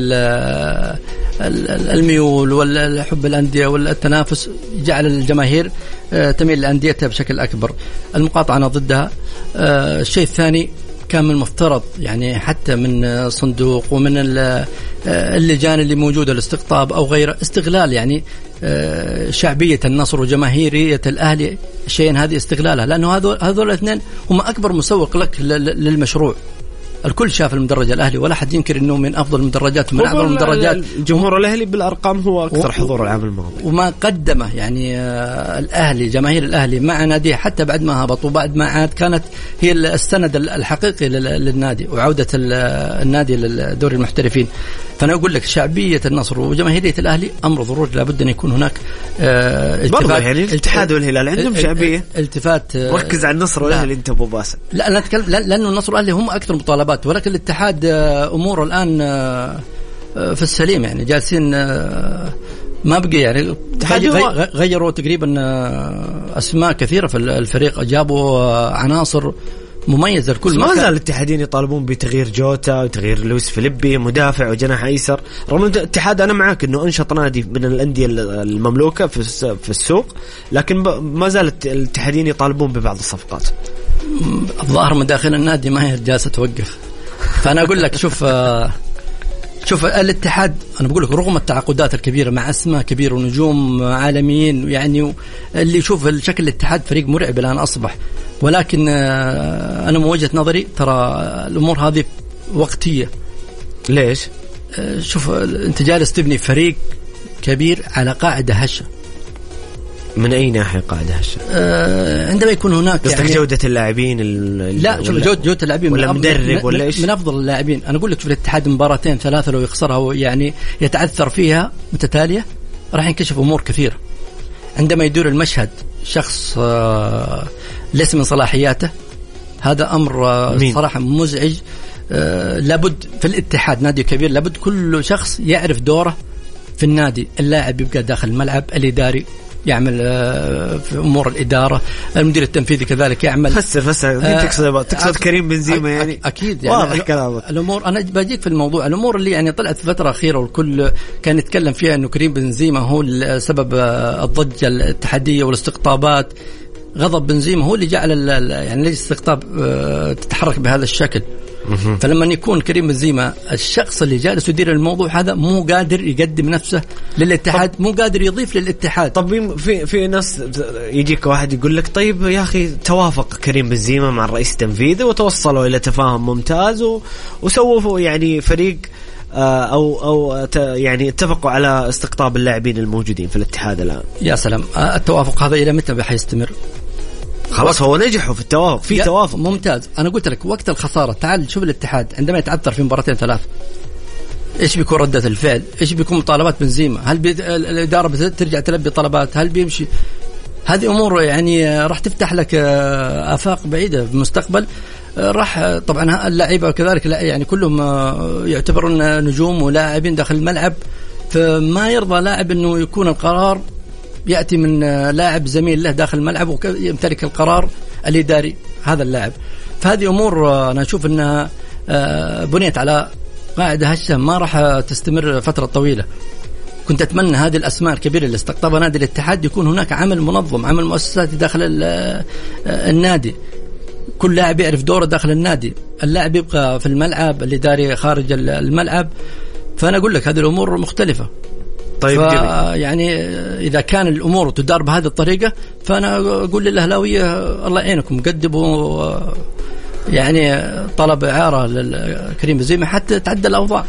الميول والحب الأندية والتنافس جعل الجماهير تميل لأنديتها بشكل أكبر. المقاطعة أنا ضدها. الشيء الثاني، كان من المفترض يعني حتى من صندوق ومن اللجان اللي موجودة الاستقطاب أو غيره استغلال يعني شعبية النصر وجماهيرية الأهلي شيئا هذه استغلالها، لأنه هذول هذول الاثنين هم أكبر مسوق لك للمشروع. الكل شاف المدرج الأهلي ولا حد ينكر إنه من أفضل المدرجات ومن أعظم المدرجات. الجمهور الأهلي بالأرقام هو أكثر حضور العام الماضي، وما قدمه يعني الأهلي جماهير الأهلي مع ناديه حتى بعد ما هبط وبعد ما عاد كانت هي السند الحقيقي للنادي وعودة النادي للدوري المحترفين. فأنا أقول لك شعبية النصر وجماهيرية الأهلي أمر ضروري لابد أن يكون هناك التفات. يعني الاتحاد والهلال عندهم شعبية، التفات. ركز على النصر والأهلي أنت أبو باسل. لا أنا أتكلم لأنه النصر والأهلي هم أكثر مطالبات، ولكن الاتحاد أموره الآن في السليم، يعني جالسين ما بقي يعني غيروا تقريبا أسماء كثيرة في الفريق، جابوا عناصر مميزة الكل. ما زال الاتحادين يطالبون بتغيير جوتا وتغيير لويس فيليبي مدافع وجناح أيسر، رغم الاتحاد أنا معاك إنه أنشط نادي من الأندية المملوكة في في السوق، لكن ما زال الاتحادين يطالبون ببعض الصفقات. الظاهر من داخل النادي ما هي جالسة توقف. فأنا أقول لك شوف شوف الاتحاد، أنا بقول لك رغم التعاقدات الكبيرة مع أسماء كبيرة ونجوم عالميين، يعني اللي يشوف الشكل الاتحاد فريق مرعب الآن أصبح، ولكن أنا من وجهة نظري ترى الأمور هذه وقتية. ليش؟ شوف أنت جالس تبني فريق كبير على قاعدة هشة. من أي ناحية قاعدة هشة؟ آه عندما يكون هناك يعني جودة اللاعبين. لا شوف جودة جودة اللاعبين ولا مدرب ولا إيش؟ من أفضل اللاعبين. أنا أقول لك شوف الاتحاد مباراتين ثلاثة لو يخسرها يعني يتعثر فيها متتالية راح ينكشف أمور كثيرة. عندما يدور المشهد شخص آه ليس من صلاحياته، هذا أمر آه صراحة مزعج. آه لابد في الاتحاد نادي كبير لابد كل شخص يعرف دوره في النادي. اللاعب يبقى داخل الملعب، الإداري يعمل في أمور الإدارة، المدير التنفيذي كذلك يعمل. فسر فسر آه تقصد تقصد كريم بنزيما يعني. أكيد يعني واضح كلامك. الأمور أنا بجيك في الموضوع، الأمور اللي يعني طلعت في فترة أخيرة والكل كان يتكلم فيها إنه كريم بنزيما هو سبب الضجة الاتحادية والاستقطابات. غضب بنزيما هو اللي جعل يعني الاستقطاب تتحرك بهذا الشكل. فلما يكون كريم بنزيما الشخص اللي جالس يدير الموضوع هذا مو قادر يقدم نفسه للاتحاد، مو قادر يضيف للاتحاد. طب في في ناس يجيك واحد يقول لك طيب يا أخي توافق كريم بنزيما مع الرئيس التنفيذي وتوصلوا إلى تفاهم ممتاز وسووا يعني فريق أو أو يعني اتفقوا على استقطاب اللاعبين الموجودين في الاتحاد الآن. يا سلام، التوافق هذا إلى متى بيستمر؟ خلاص هو نجحوا في التوافق، في توافق ممتاز. أنا قلت لك وقت الخسارة تعال شوف الاتحاد عندما يتعثر في مباراتين ثلاث إيش بيكون ردة الفعل، إيش بيكون طلبات بنزيما، هل بي... الإدارة بترجع تلبي طلبات، هل بيمشي. هذه أمور يعني راح تفتح لك آفاق بعيدة في المستقبل. راح طبعا اللاعبين كذلك لا يعني كلهم يعتبرون نجوم ولاعبين داخل الملعب، فما يرضى لاعب إنه يكون القرار يأتي من لاعب زميل له داخل الملعب ويمتلك القرار الإداري هذا اللاعب. فهذه أمور أنا أشوف أنها بنيت على قاعدة هشة ما راح تستمر فترة طويلة. كنت أتمنى هذه الأسماء الكبيرة اللي استقطبها نادي الاتحاد يكون هناك عمل منظم، عمل مؤسساتي داخل النادي، كل لاعب يعرف دوره داخل النادي، اللاعب يبقى في الملعب، الإداري خارج الملعب. فأنا أقول لك هذه الأمور مختلفة. طيب يعني إذا كان الأمور تدار بهذه الطريقة فأنا أقول للأهلاوية الله يعينكم، قدموا يعني طلب إعارة لكريم بنزيما حتى تعدل الأوضاع.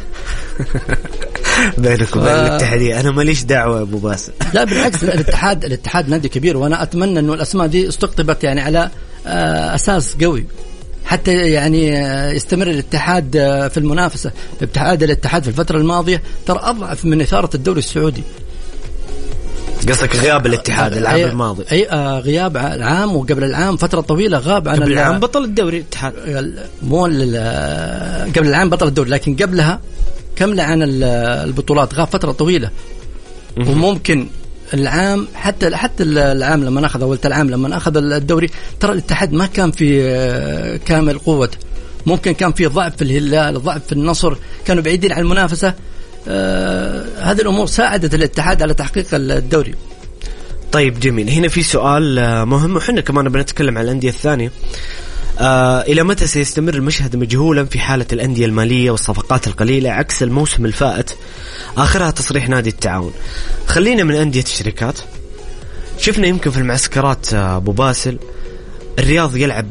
بينك وبين الاتحادية أنا ماليش دعوة يا أبو باسل. لا بالعكس، الاتحاد الاتحاد نادي كبير، وأنا أتمنى إنه الأسماء دي استقطبت يعني على أساس قوي حتى يعني يستمر الاتحاد في المنافسة. ابتعاد الاتحاد في الفترة الماضية ترى أضعف من إثارة الدوري السعودي. قصدك غياب الاتحاد العام الماضي؟ أي غياب العام، وقبل العام فترة طويلة غاب عن قبل العام بطل الدوري الاتحاد، مو قبل العام بطل الدوري، لكن قبلها كمل عن البطولات، غاب فترة طويلة. وممكن العام حتى حتى العام لما أخذ أول العام لما أخذ الدوري ترى الاتحاد ما كان في كامل قوته، ممكن كان في ضعف في الهلال، ضعف في النصر، كانوا بعيدين عن المنافسة. آه هذه الأمور ساعدت الاتحاد على تحقيق الدوري. طيب جميل، هنا في سؤال مهم وحنا كمان بنتكلم عن الأندية الثانية. آه إلى متى سيستمر المشهد مجهولا في حالة الأندية المالية والصفقات القليلة عكس الموسم الفائت؟ آخرها تصريح نادي التعاون. خلينا من أندية الشركات. شفنا يمكن في المعسكرات أبو باسل الرياض يلعب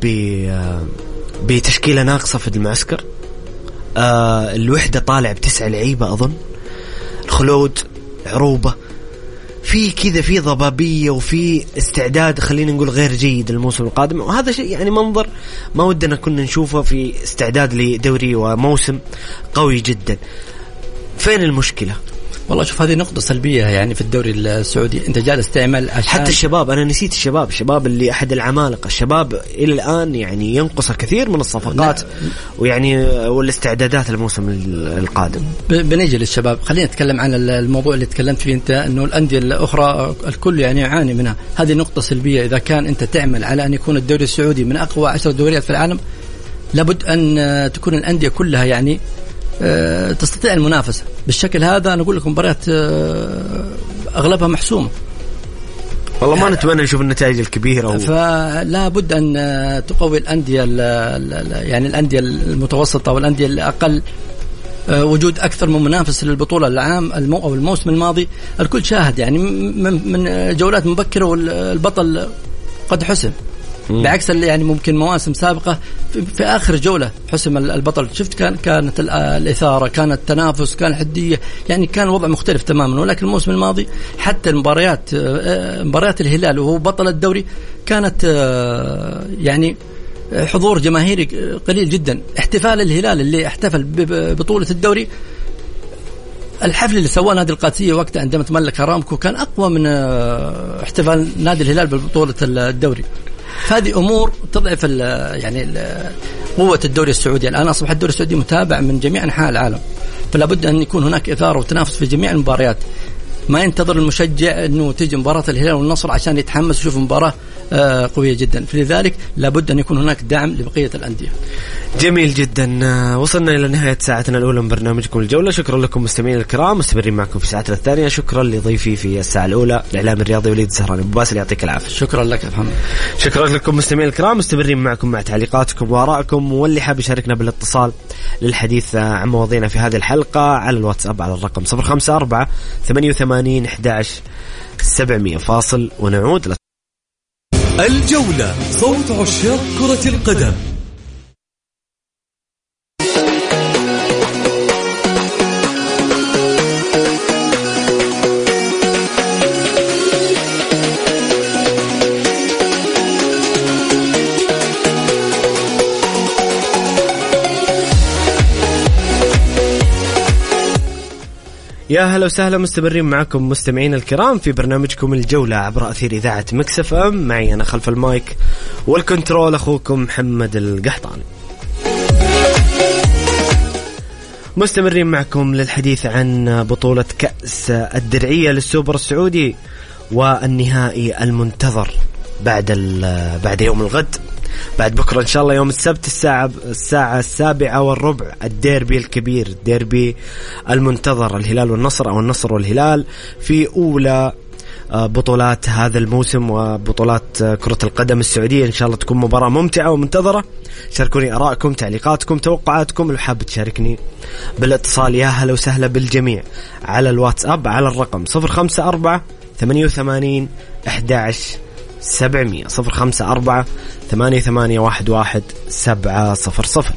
بتشكيلة ناقصة في المعسكر. آه الوحدة طالع بتسع لعيبة أظن، الخلود عروبة، في كذا في ضبابية وفي استعداد خلينا نقول غير جيد للموسم القادم، وهذا شيء يعني منظر ما ودنا كنا نشوفه في استعداد لدوري وموسم قوي جدا. فين المشكلة؟ والله شوف هذه نقطة سلبية يعني في الدوري السعودي. أنت جالس تعمل عشان حتى الشباب، أنا نسيت الشباب، الشباب اللي أحد العمالقة، الشباب إلى الآن يعني ينقص كثير من الصفقات ويعني والاستعدادات الموسم القادم. بنيجي للشباب، خلينا نتكلم عن الموضوع اللي تكلمت فيه أنت، أنه الأندية الأخرى الكل يعني يعاني منها. هذه نقطة سلبية. إذا كان أنت تعمل على أن يكون الدوري السعودي من أقوى عشر دوريات في العالم، لابد أن تكون الأندية كلها يعني تستطيع المنافسة بالشكل هذا. أنا أقول لكم مباريات أغلبها محسومة. والله ما نتمنى نشوف النتائج الكبيرة و... فلا بد أن تقوي الأندية يعني الأندية المتوسطة والأندية الأقل وجود أكثر من منافس للبطولة. العام المو أو الموسم الماضي الكل شاهد يعني من جولات مبكرة والبطل قد حسم، بعكس اللي يعني ممكن مواسم سابقة في, في آخر جولة حسم البطل. شفت كان كانت الإثارة، كانت التنافس، كان الحدية، يعني كان الوضع مختلف تماما. ولكن الموسم الماضي حتى المباريات مباريات الهلال وهو بطل الدوري كانت يعني حضور جماهيري قليل جدا. احتفال الهلال اللي احتفل ببطولة الدوري، الحفل اللي سواه نادي القادسية وقتها عندما تملك أرامكو كان أقوى من احتفال نادي الهلال ببطولة الدوري. هذه أمور تضعف ال يعني ال قوة الدوري السعودي. الآن أصبح الدوري السعودي متابع من جميع أنحاء العالم، فلا بد أن يكون هناك إثارة وتنافس في جميع المباريات. ما ينتظر المشجع أنه تيجي مباراة الهلال والنصر عشان يتحمس ويشوف مباراة آه قوية جدا. فلذلك لابد أن يكون هناك دعم لبقية الأندية. جميل جدا. وصلنا إلى نهاية ساعتنا الأولى من برنامجكم الجولة. شكرا لكم مستمعين الكرام، مستمرين معكم في ساعتنا الثانية. شكرا لضيفي في الساعة الأولى الإعلام الرياضي وليد الزهراني. أبو باسل يعطيك العافية. شكرا لك يا محمد. شكرا لكم مستمعين الكرام، مستمرين معكم مع تعليقاتكم وآرائكم، واللي حاب يشاركنا بالاتصال للحديث عن مواضيعنا في هذه الحلقة على الواتساب على الرقم صفر خمسة أربعة ثمانية وثمانين أحد عشر سبعمية. فاصل ونعود. الجولة، صوت عشاق كرة القدم. يا هلا وسهلا، مستمرين معكم مستمعين الكرام في برنامجكم الجولة عبر أثير إذاعة مكس اف ام. معي أنا خلف المايك والكنترول أخوكم محمد القحطاني. مستمرين معكم للحديث عن بطولة كأس الدرعية للسوبر السعودي والنهائي المنتظر بعد بعد يوم الغد، بعد بكرة إن شاء الله يوم السبت الساعة الساعة السابعة والربع. الديربي الكبير، الديربي المنتظر، الهلال والنصر أو النصر والهلال في أولى بطولات هذا الموسم وبطولات كرة القدم السعودية. إن شاء الله تكون مباراة ممتعة ومنتظرة. شاركوني آرائكم، تعليقاتكم، توقعاتكم. لو حاب تشاركني بالاتصال يا هلا وسهلا بالجميع على الواتساب على الرقم صفر خمسة أربعة ثمانية وثمانين أحد عشر سبعمية. صفر خمسة أربعة ثمانية ثمانية واحد واحد سبعة صفر صفر.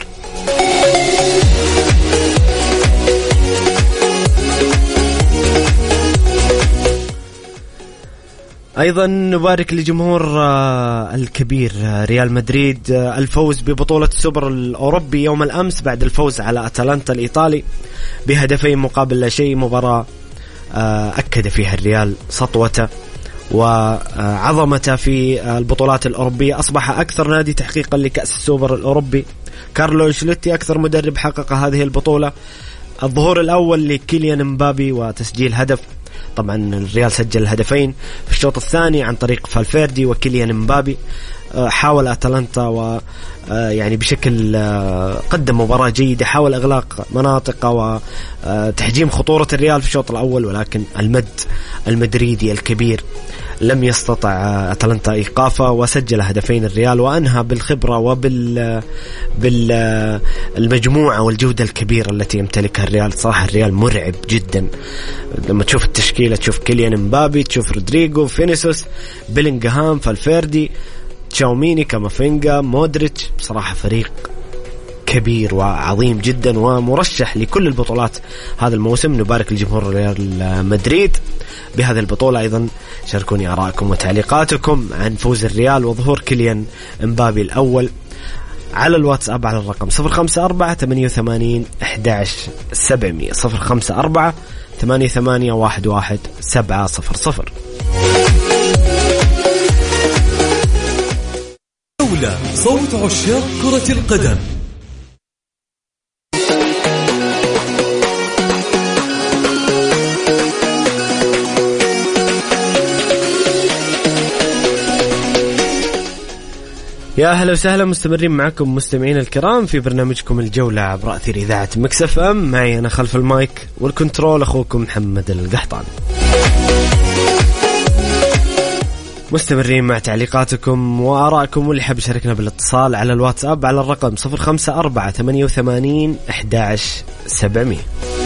أيضا نبارك لجمهور الكبير ريال مدريد الفوز ببطولة السوبر الأوروبي يوم الأمس بعد الفوز على أتلانتا الإيطالي بهدفين مقابل لا شيء. مباراة أكد فيها الريال سطوته وعظمته في البطولات الأوروبية. أصبح أكثر نادي تحقيقا لكأس السوبر الأوروبي. كارلو أنشيلوتي أكثر مدرب حقق هذه البطولة. الظهور الأول لكيليان مبابي وتسجيل هدف. طبعا الريال سجل هدفين في الشوط الثاني عن طريق فالفيردي وكيليان مبابي. حاول أتلانتا و يعني بشكل قدم مباراة جيدة، حاول إغلاق مناطق وتحجيم خطورة الريال في الشوط الأول، ولكن المد المدريدي الكبير لم يستطع أتلانتا إيقافه وسجل هدفين الريال، وأنهى بالخبرة وبال بالمجموعة والجودة الكبيرة التي يمتلكها الريال. صراحة الريال مرعب جدا لما تشوف التشكيلة، تشوف كيليان مبابي، تشوف رودريغو، فينيسوس، بيلينغهام، فالفيردي، تشاوميني، كامافينجا، مودريتش. بصراحة فريق كبير وعظيم جدا ومرشح لكل البطولات هذا الموسم. نبارك لجمهور ريال مدريد بهذه البطولة. أيضا شاركوني آراءكم وتعليقاتكم عن فوز الريال وظهور كيليان مبابي الأول على الواتساب على الرقم صفر خمسة أربعة ثمانية ثمانين أحد عشر سبعمية صفر خمسة أربعة ثمانية ثمانية واحد واحد سبعة صفر صفر. دولة صوت عشاق كرة القدم. يا أهلا وسهلا، مستمرين معكم مستمعين الكرام في برنامجكم الجولة عبر أثير إذاعة ميكس اف ام. معي أنا خلف المايك والكنترول أخوكم محمد القحطان. مستمرين مع تعليقاتكم وآراءكم، واللي حاب يشاركنا بالاتصال على الواتساب على الرقم صفر خمسة أربعة ثمانية ثمانين أحد عشر سبعمية.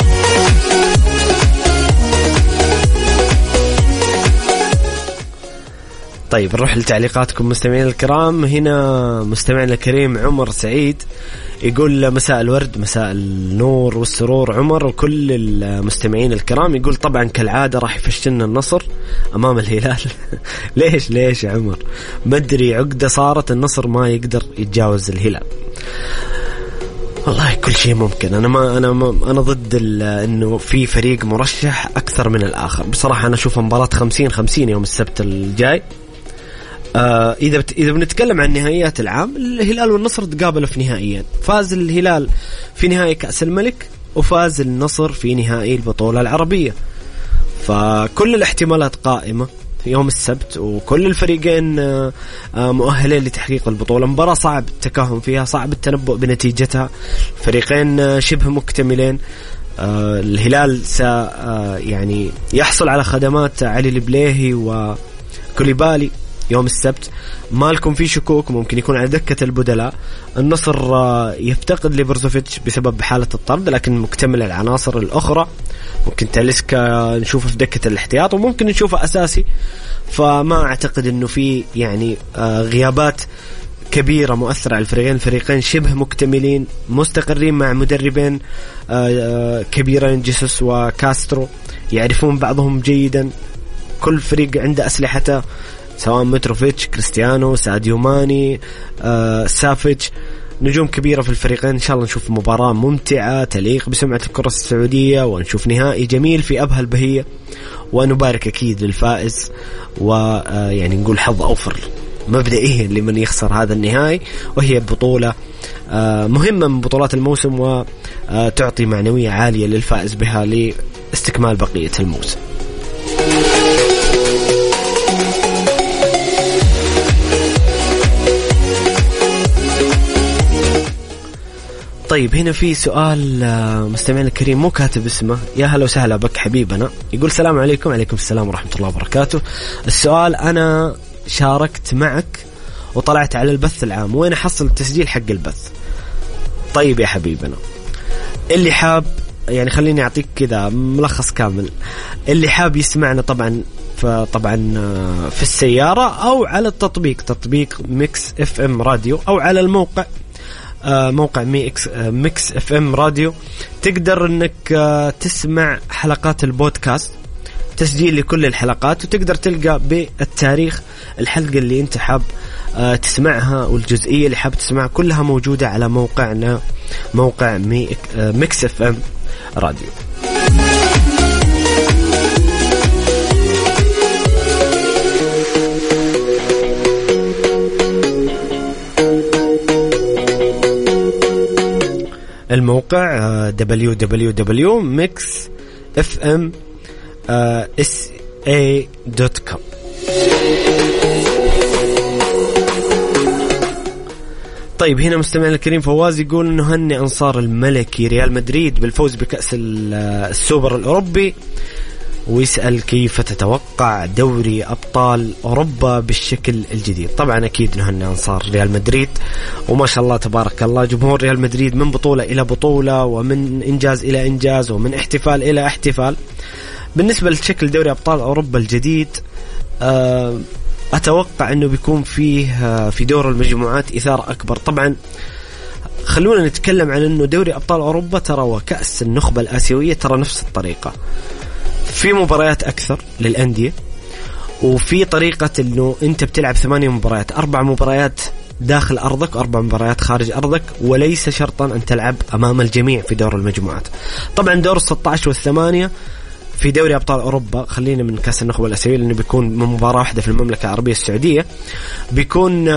طيب نروح لتعليقاتكم مستمعين الكرام. هنا مستمعنا الكريم عمر سعيد يقول مساء الورد، مساء النور والسرور عمر وكل المستمعين الكرام. يقول طبعا كالعادة راح يفشلنا النصر أمام الهلال. ليش ليش يا عمر؟ بدري عقدة صارت، النصر ما يقدر يتجاوز الهلال. والله كل شيء ممكن. أنا ما أنا ما أنا ضد إنه في فريق مرشح أكثر من الآخر. بصراحة أنا أشوف مباراة خمسين خمسين يوم السبت الجاي. آه إذا بت... إذا بنتكلم عن نهائيات العام، الهلال والنصر تقابلوا في نهائيين. فاز الهلال في نهائي كأس الملك وفاز النصر في نهائي البطولة العربية، فكل الاحتمالات قائمة في يوم السبت، وكل الفريقين آه آه مؤهلين لتحقيق البطولة. مباراة صعب التكهن فيها، صعب التنبؤ بنتيجتها. فريقين آه شبه مكتملين. آه الهلال س آه يعني يحصل على خدمات علي البليهي وكوليبالي يوم السبت، ما لكم في شكوك ممكن يكون على دكة البدلاء. النصر يفتقد لبرزوفيتش بسبب حالة الطرد، لكن مكتمل العناصر الأخرى. ممكن تاليسكا نشوفه في دكة الاحتياط وممكن نشوفه أساسي، فما أعتقد أنه في يعني غيابات كبيرة مؤثرة على الفريقين. الفريقين شبه مكتملين، مستقرين مع مدربين كبيرين، جيسوس وكاسترو، يعرفون بعضهم جيدا. كل فريق عنده أسلحته، سواء متروفيتش، كريستيانو، ساديو ماني، آه، سافيتش، نجوم كبيرة في الفريقين. إن شاء الله نشوف مباراة ممتعة تليق بسمعة الكرة السعودية، ونشوف نهائي جميل في أبهى البهية، ونبارك أكيد للفائز، ويعني نقول حظ أوفر مبدئيا لمن يخسر هذا النهائي. وهي بطولة آه مهمة من بطولات الموسم، وتعطي معنوية عالية للفائز بها لاستكمال بقية الموسم. طيب هنا في سؤال مستمعنا الكريم مو كاتب اسمه. يا هلا وسهلا بك حبيبنا. يقول السلام عليكم. عليكم السلام ورحمة الله وبركاته. السؤال: أنا شاركت معك وطلعت على البث العام، وين أحصل التسجيل حق البث؟ طيب يا حبيبنا، اللي حاب يعني خليني أعطيك كذا ملخص كامل. اللي حاب يسمعنا طبعا فطبعا في السيارة أو على التطبيق، تطبيق ميكس اف ام راديو، أو على الموقع موقع ميكس ميكس اف ام راديو. تقدر انك تسمع حلقات البودكاست، تسجيل لكل الحلقات، وتقدر تلقى بالتاريخ الحلقة اللي انت حاب تسمعها والجزئية اللي حاب تسمعها، كلها موجودة على موقعنا، موقع ميكس اف ام راديو. الموقع دبليو دبليو دبليو دوت ميكس اف ام اس اي دوت كوم. طيب هنا مستمعنا الكريم فواز يقول انه هني انصار الملكي ريال مدريد بالفوز بكأس السوبر الأوروبي. ويسأل كيف تتوقع دوري أبطال أوروبا بالشكل الجديد. طبعا أكيد نحن أنصار ريال مدريد، وما شاء الله تبارك الله جمهور ريال مدريد من بطولة إلى بطولة، ومن إنجاز إلى إنجاز، ومن احتفال إلى احتفال. بالنسبة لشكل دوري أبطال أوروبا الجديد، أتوقع أنه بيكون فيه في دور المجموعات إثارة أكبر. طبعا خلونا نتكلم عن أنه دوري أبطال أوروبا ترى وكأس النخبة الآسيوية ترى نفس الطريقة، في مباريات أكثر للأندية، وفي طريقة أنه أنت بتلعب ثمانية مباريات، أربع مباريات داخل أرضك وأربع مباريات خارج أرضك، وليس شرطا أن تلعب أمام الجميع في دور المجموعات. طبعا دور الستة عشر والثمانية في دوري أبطال أوروبا، خلينا من كأس النخبة الآسيوية لأنه بيكون من مباراة واحدة في المملكة العربية السعودية، بيكون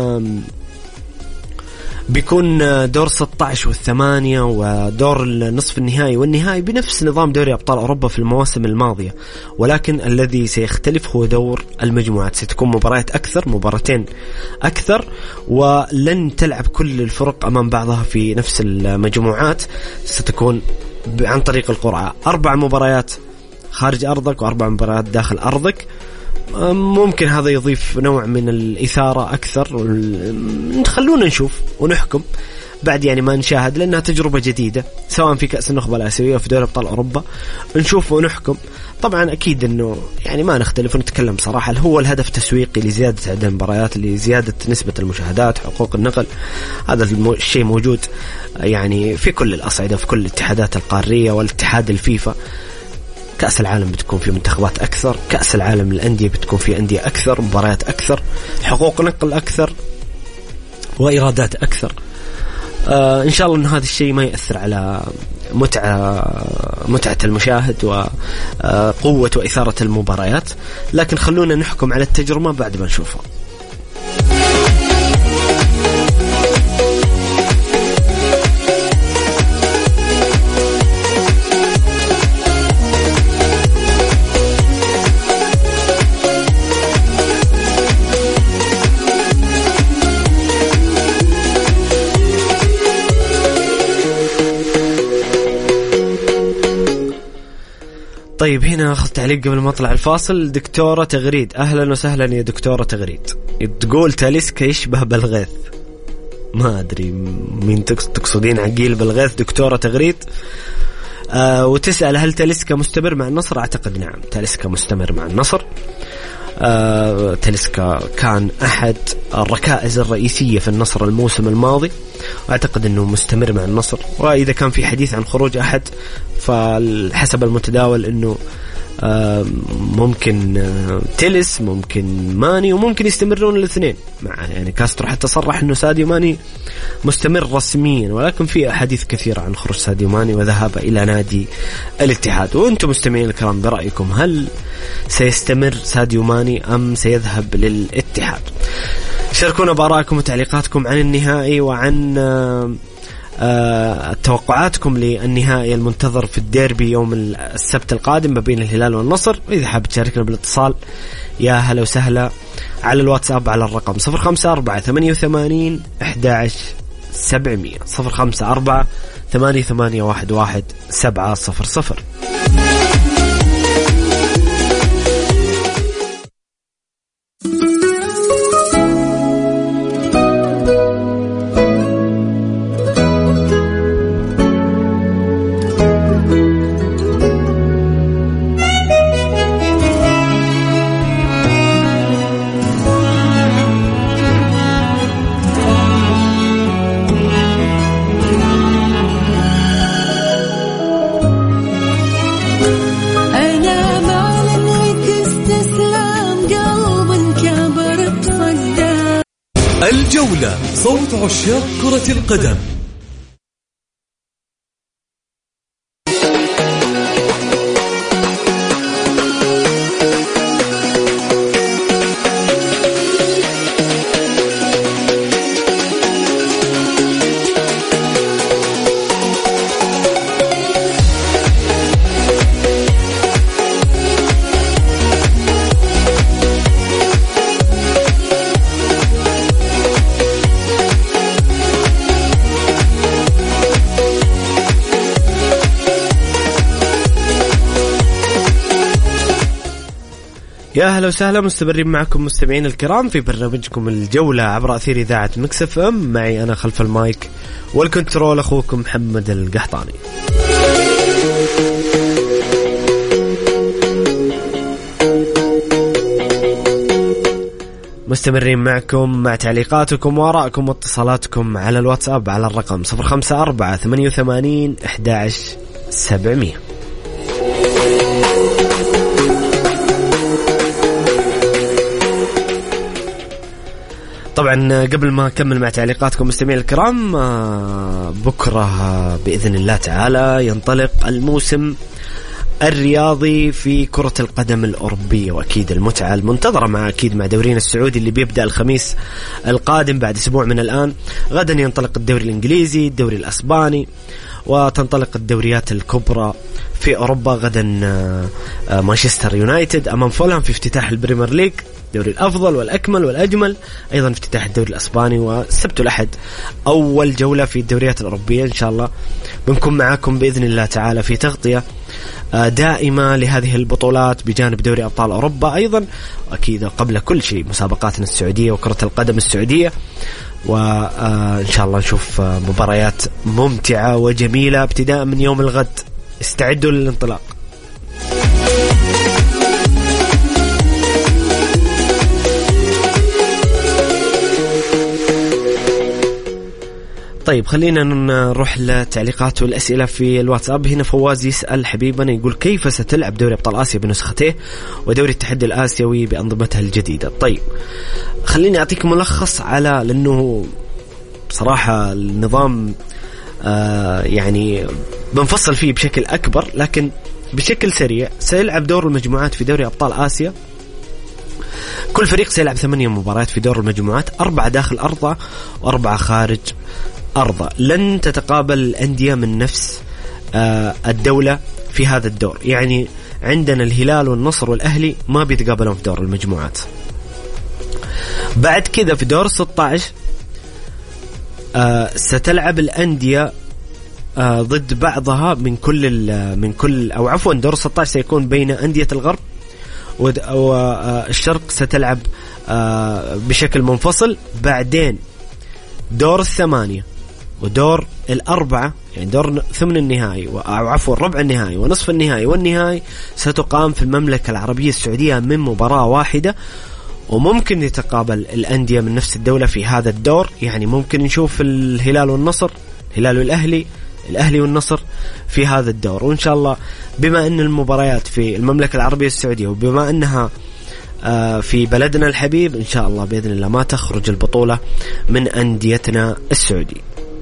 بيكون دور ستة عشر والثمانية ودور النصف النهائي والنهائي بنفس نظام دوري أبطال أوروبا في المواسم الماضية، ولكن الذي سيختلف هو دور المجموعات. ستكون مباريات أكثر، مباراتين أكثر، ولن تلعب كل الفرق أمام بعضها في نفس المجموعات، ستكون عن طريق القرعة، أربع مباريات خارج أرضك وأربع مباريات داخل أرضك. ممكن هذا يضيف نوع من الإثارة أكثر، خلونا نشوف ونحكم بعد يعني ما نشاهد، لأنها تجربة جديدة سواء في كأس النخبة الآسيوية وفي دوري أبطال أوروبا، نشوف ونحكم. طبعا أكيد أنه يعني ما نختلف ونتكلم صراحة، هو الهدف تسويقي لزيادة عدد المباريات، لزيادة نسبة المشاهدات، حقوق النقل، هذا الشيء موجود يعني في كل الأصعدة، في كل الاتحادات القارية والاتحاد الفيفا. كأس العالم بتكون في منتخبات أكثر، كأس العالم للأندية بتكون في أندية أكثر، مباريات أكثر، حقوق نقل أكثر، وإيرادات أكثر. آه إن شاء الله أن هذا الشيء ما يأثر على متعة متعة المشاهد وقوة وإثارة المباريات، لكن خلونا نحكم على التجربة بعد ما نشوفها. طيب هنا أخذ تعليق قبل ما أطلع الفاصل. دكتورة تغريد، أهلا وسهلا يا دكتورة تغريد، تقول تاليسكا يشبه بالغيث. ما أدري مين تقصدين عقيل بالغيث دكتورة تغريد. آه وتسأل هل تاليسكا مستمر مع النصر؟ أعتقد نعم، تاليسكا مستمر مع النصر. آه تاليسكا كان أحد الركائز الرئيسية في النصر الموسم الماضي، وأعتقد أنه مستمر مع النصر. وإذا كان في حديث عن خروج أحد فحسب المتداول أنه آه ممكن آه تيلس، ممكن ماني، وممكن يستمرون الاثنين مع يعني كاسترو حتى صرح أنه ساديو ماني مستمر رسميا، ولكن في أحاديث كثيرة عن خروج ساديو ماني وذهاب إلى نادي الاتحاد. وأنتم مستمعين الكرام برأيكم، هل سيستمر ساديو ماني أم سيذهب للاتحاد؟ شاركونا بآرائكم وتعليقاتكم عن النهائي وعن آه آه توقعاتكم للنهائي المنتظر في الديربي يوم السبت القادم ما بين الهلال والنصر. وإذا حاب تشاركنا بالاتصال يا هلا وسهلا على الواتساب على الرقم صفر خمسة أربعة ثمانية وثمانين أحد عشر سبعمية صفر خمسة أربعة ثمانية ثمانية واحد واحد سبعة صفر صفر. الجولة، صوت عشاق كرة القدم. يا هلا وسهلا، مستمرين معكم مستمعين الكرام في برنامجكم الجولة عبر أثير إذاعة ميكس اف ام. معي أنا خلف المايك والكنترول أخوكم محمد القحطاني. مستمرين معكم مع تعليقاتكم وآرائكم واتصالاتكم على الواتساب على الرقم صفر خمسة أربعة ثمانية وثمانين أحد عشر سبعمية. طبعا قبل ما أكمل مع تعليقاتكم مستمعين الكرام، بكرة بإذن الله تعالى ينطلق الموسم الرياضي في كرة القدم الأوروبية، وأكيد المتعة المنتظرة مع أكيد مع دورينا السعودي اللي بيبدأ الخميس القادم بعد أسبوع من الآن. غدا ينطلق الدوري الإنجليزي، الدوري الأسباني، وتنطلق الدوريات الكبرى في أوروبا. غدا مانشستر يونايتد أمام فولهام في افتتاح البريمير ليج، الدوري الأفضل والأكمل والأجمل، أيضا افتتاح الدوري الأسباني، والسبت والأحد أول جولة في الدوريات الأوروبية. إن شاء الله بنكون معاكم بإذن الله تعالى في تغطية دائمة لهذه البطولات بجانب دوري أبطال أوروبا أيضا، أكيد قبل كل شيء مسابقاتنا السعودية وكرة القدم السعودية. وإن شاء الله نشوف مباريات ممتعة وجميلة ابتداء من يوم الغد. استعدوا للانطلاق. طيب خلينا نروح للتعليقات والأسئلة في الواتساب. هنا فواز يسأل حبيبنا يقول كيف ستلعب دوري أبطال آسيا بنسختيه ودوري التحدي الآسيوي بأنظمتها الجديدة؟ طيب خليني أعطيك ملخص على لأنه بصراحة النظام آه يعني بنفصل فيه بشكل أكبر، لكن بشكل سريع سيلعب دور المجموعات في دوري أبطال آسيا. كل فريق سيلعب ثمانية مباريات في دور المجموعات، أربعة داخل أرضه وأربعة خارج أرضه. لن تتقابل الأندية من نفس آه الدولة في هذا الدور، يعني عندنا الهلال والنصر والأهلي ما بيتقابلون في دور المجموعات. بعد كذا في دور ستة عشر آه ستلعب الأندية آه ضد بعضها من كل من كل أو عفوا دور ستة عشر سيكون بين أندية الغرب والشرق ستلعب بشكل منفصل. بعدين دور الثمانية ودور الأربعة، يعني دور ثمن النهائي أو عفوا ربع النهائي ونصف النهائي والنهائي ستقام في المملكة العربية السعودية من مباراة واحدة. وممكن يتقابل الأندية من نفس الدولة في هذا الدور، يعني ممكن نشوف الهلال والنصر، الهلال والأهلي، الأهلي والنصر في هذا الدور. وإن شاء الله بما أن المباريات في المملكة العربية السعودية وبما أنها في بلدنا الحبيب، إن شاء الله بإذن الله ما تخرج البطولة من أنديتنا السعودية.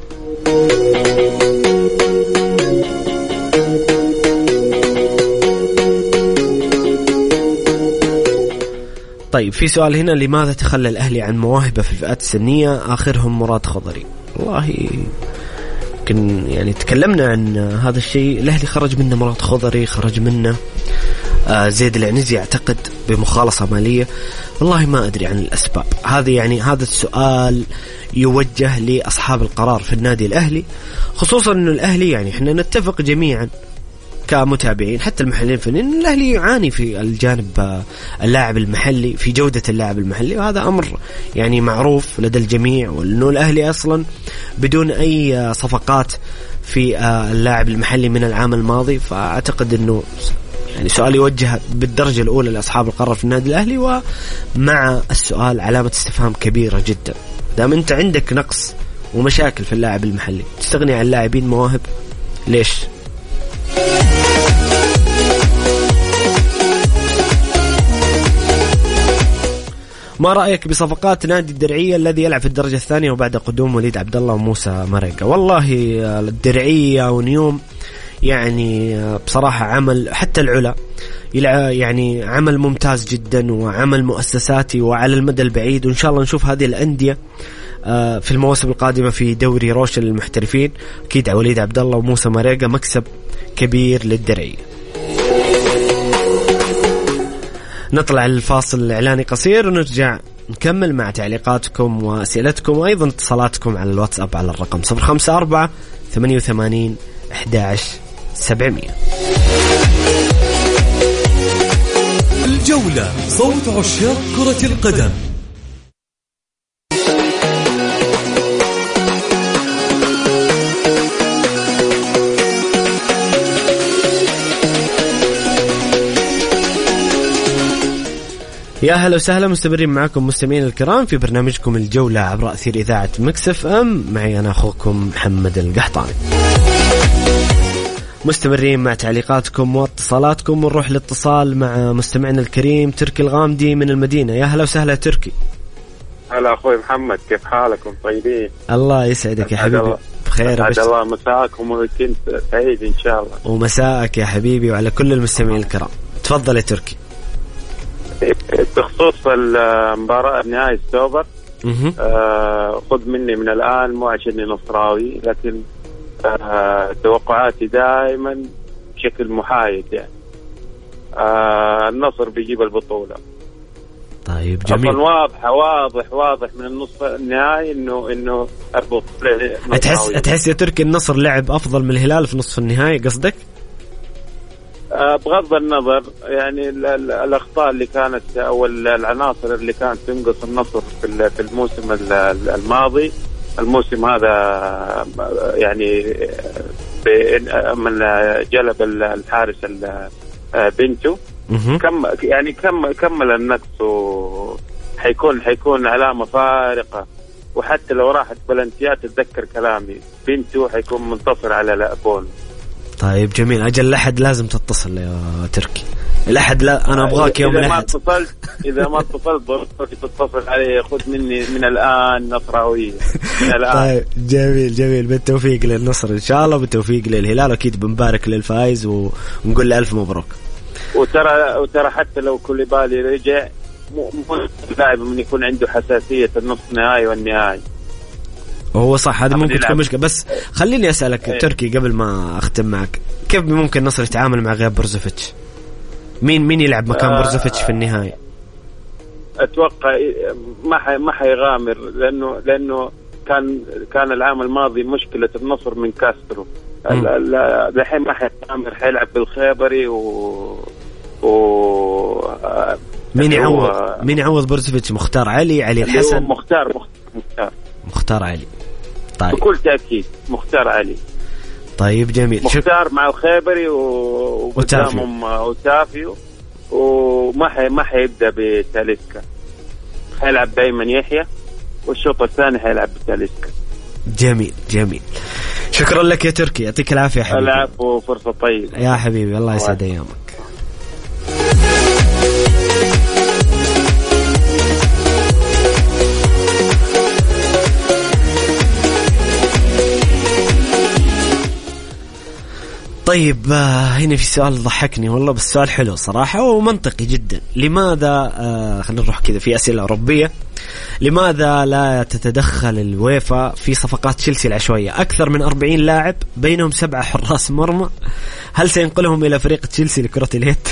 طيب في سؤال هنا، لماذا تخلى الأهلي عن مواهبه في الفئات السنية آخرهم مراد خضري؟ والله يمكن يعني تكلمنا عن هذا الشيء. الأهلي خرج منه مراد خضري، خرج منه آه زيد العنزي أعتقد بمخالصة مالية. والله ما أدري عن الأسباب هذه، يعني هذا السؤال يوجه لأصحاب القرار في النادي الأهلي، خصوصا أنه الأهلي يعني إحنا نتفق جميعا كمتابعين حتى المحللين الفنيين، الأهلي يعاني في الجانب اللاعب المحلي، في جودة اللاعب المحلي، وهذا أمر يعني معروف لدى الجميع. وأنه الأهلي أصلا بدون أي صفقات في اللاعب المحلي من العام الماضي، فأعتقد أنه يعني سؤال يوجه بالدرجة الأولى لأصحاب القرار في النادي الأهلي، ومع السؤال علامة استفهام كبيرة جدا. دام أنت عندك نقص ومشاكل في اللاعب المحلي تستغني عن لاعبين مواهب ليش؟ ما رأيك بصفقات نادي الدرعية الذي يلعب في الدرجة الثانية وبعد قدوم وليد عبد الله وموسى مريقة؟ والله الدرعية ونيوم يعني بصراحة عمل، حتى العلا يعني عمل ممتاز جدا وعمل مؤسساتي وعلى المدى البعيد. وإن شاء الله نشوف هذه الأندية في المواسم القادمة في دوري روشن للمحترفين. أكيد وليد عبد الله وموسى مريقة مكسب كبير للدرعية. نطلع الفاصل الإعلاني قصير ونرجع نكمل مع تعليقاتكم وأسئلتكم وأيضا اتصالاتكم على الواتساب على الرقم صفر خمسة أربعة ثمانية وثمانين أحد عشر سبعمية. الجولة، صوت عشاق كرة القدم. يا هلا وسهلا، مستمرين معكم مستمعين الكرام في برنامجكم الجولة عبر أثير إذاعة ميكس اف ام. معي أنا أخوكم محمد القحطاني. مستمرين مع تعليقاتكم واتصالاتكم، ونروح الاتصال مع مستمعنا الكريم تركي الغامدي من المدينة. يا هلا وسهلا تركي. هلا أخوي محمد، كيف حالكم؟ طيبين؟ الله يسعدك يا حبيبي. بخير. أسعد الله مساءكم وكنت سعيد إن شاء الله. ومساءك يا حبيبي وعلى كل المستمعين الكرام. تفضل يا تركي. بخصوص المباراة نهائي السوبر، آه خذ مني من الآن، مو عشاني نصراوي، لكن آه توقعاتي دائما بشكل محايد. يعني آه النصر بيجيب البطولة. طيب جميل. أصلا واضح واضح واضح من النصف النهائي إنه إنه البطولة. أتحس أتحس يا تركي النصر لعب أفضل من الهلال في نصف النهائي قصدك؟ بغض النظر يعني الأخطاء اللي كانت أو العناصر اللي كانت تنقص النصر في الموسم الماضي، الموسم هذا يعني من جلب الحارس بنتو كم يعني كم كمل النقص، وحيكون حيكون علامة فارقة. وحتى لو راحت بلنتيات تتذكر كلامي، بنتو حيكون منتصر على لابون. طيب جميل. أجل الأحد لازم تتصل يا تركي. الأحد لا، أنا أبغاك يوم الأحد. إذا ما اتصلت إذا ما اتصلت ضروري تتصل علي. خذ مني من الآن نصراوية من الآن. طيب جميل جميل. بالتوفيق للنصر إن شاء الله، بالتوفيق للهلال. أكيد بنبارك للفائز ونقول له ألف مبروك. وترى وترى حتى لو كوليبالي رجع، مو لاعب من يكون عنده حساسية النصف نهائي والنهائي. هو صح، هذا ممكن تكون مشكلة. بس خليني أسألك ايه. تركي قبل ما أختم معك، كيف ممكن النصر يتعامل مع غياب بروزوفيتش؟ مين مين يلعب مكان آه بروزوفيتش في النهاية؟ أتوقع ما حي ما حيغامر، لأنه لأنه كان كان العام الماضي مشكلة النصر من كاسترو. الحين ما حيغامر، حيلعب بالخيبري و و مين يعوض مين يعوض بروزوفيتش؟ مختار علي علي الحسن مختار مختار مختار علي. طيب بكل تأكيد مختار علي. طيب جميل. مختار شك... مع الخيبري وقدامهم وتافيو، وما حي ما حيبدأ بتاليسكا، حيلعب دايما يحيى، والشوط الثاني حيلعب بتاليسكا. جميل جميل. شكرا لك يا تركي، يعطيك العافية حبيبي. العفو، فرصة طيبة يا حبيبي، الله يسعد أيامك. طيب هنا في سؤال ضحكني والله، بس سؤال حلو صراحة ومنطقي جدا. لماذا آه خلينا نروح كذا في أسئلة أوروبية. لماذا لا تتدخل الويفا في صفقات تشيلسي العشوائية؟ أكثر من أربعين لاعب بينهم سبعة حراس مرمى، هل سينقلهم إلى فريق تشيلسي لكرة اليد؟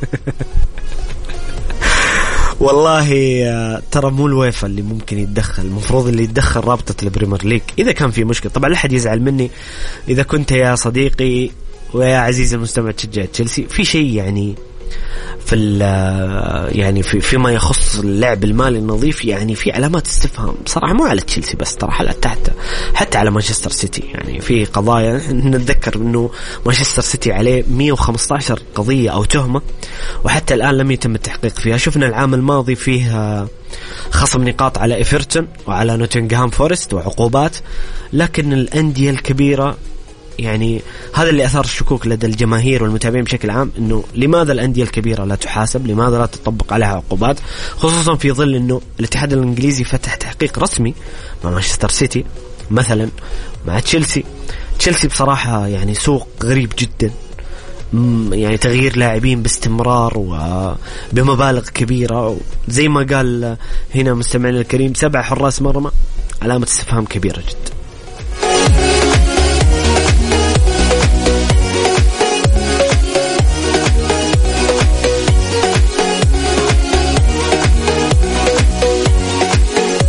والله ترى مو الويفا اللي ممكن يتدخل، المفروض اللي يتدخل رابطة البريمير ليج إذا كان في مشكلة. طبعا لا أحد يزعل مني إذا كنت يا صديقي ويا عزيزي المستمع تشجع تشيلسي في شيء يعني في يعني في فيما يخص اللعب المالي النظيف، يعني في علامات استفهام صراحة، مو على تشيلسي بس، ترى حتى تحت حتى على مانشستر سيتي. يعني في قضايا نتذكر إنه مانشستر سيتي عليه مية وخمسة عشر قضية أو تهمة، وحتى الآن لم يتم التحقيق فيها. شفنا العام الماضي فيه خصم نقاط على إيفرتون وعلى نوتنغهام فورست وعقوبات، لكن الأندية الكبيرة يعني هذا اللي أثار الشكوك لدى الجماهير والمتابعين بشكل عام، إنه لماذا الأندية الكبيرة لا تحاسب؟ لماذا لا تطبق عليها عقوبات؟ خصوصا في ظل إنه الاتحاد الإنجليزي فتح تحقيق رسمي مع مانشستر سيتي مثلا، مع تشيلسي. تشيلسي بصراحة يعني سوق غريب جدا، يعني تغيير لاعبين باستمرار وبمبالغ كبيرة، زي ما قال هنا مستمعنا الكريم سبع حراس مرمى، علامة استفهام كبيرة جدا.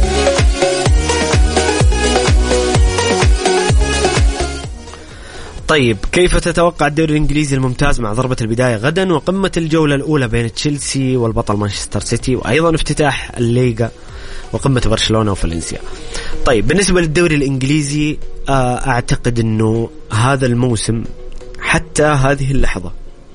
طيب طيب كيف تتوقع الدوري الإنجليزي الممتاز مع ضربة البداية غدا وقمة الجولة الأولى بين تشيلسي والبطل مانشستر سيتي، وأيضا افتتاح الليغا وقمة برشلونة وفالنسيا؟ طيب بالنسبة للدوري الإنجليزي أعتقد أنه هذا الموسم حتى هذه اللحظة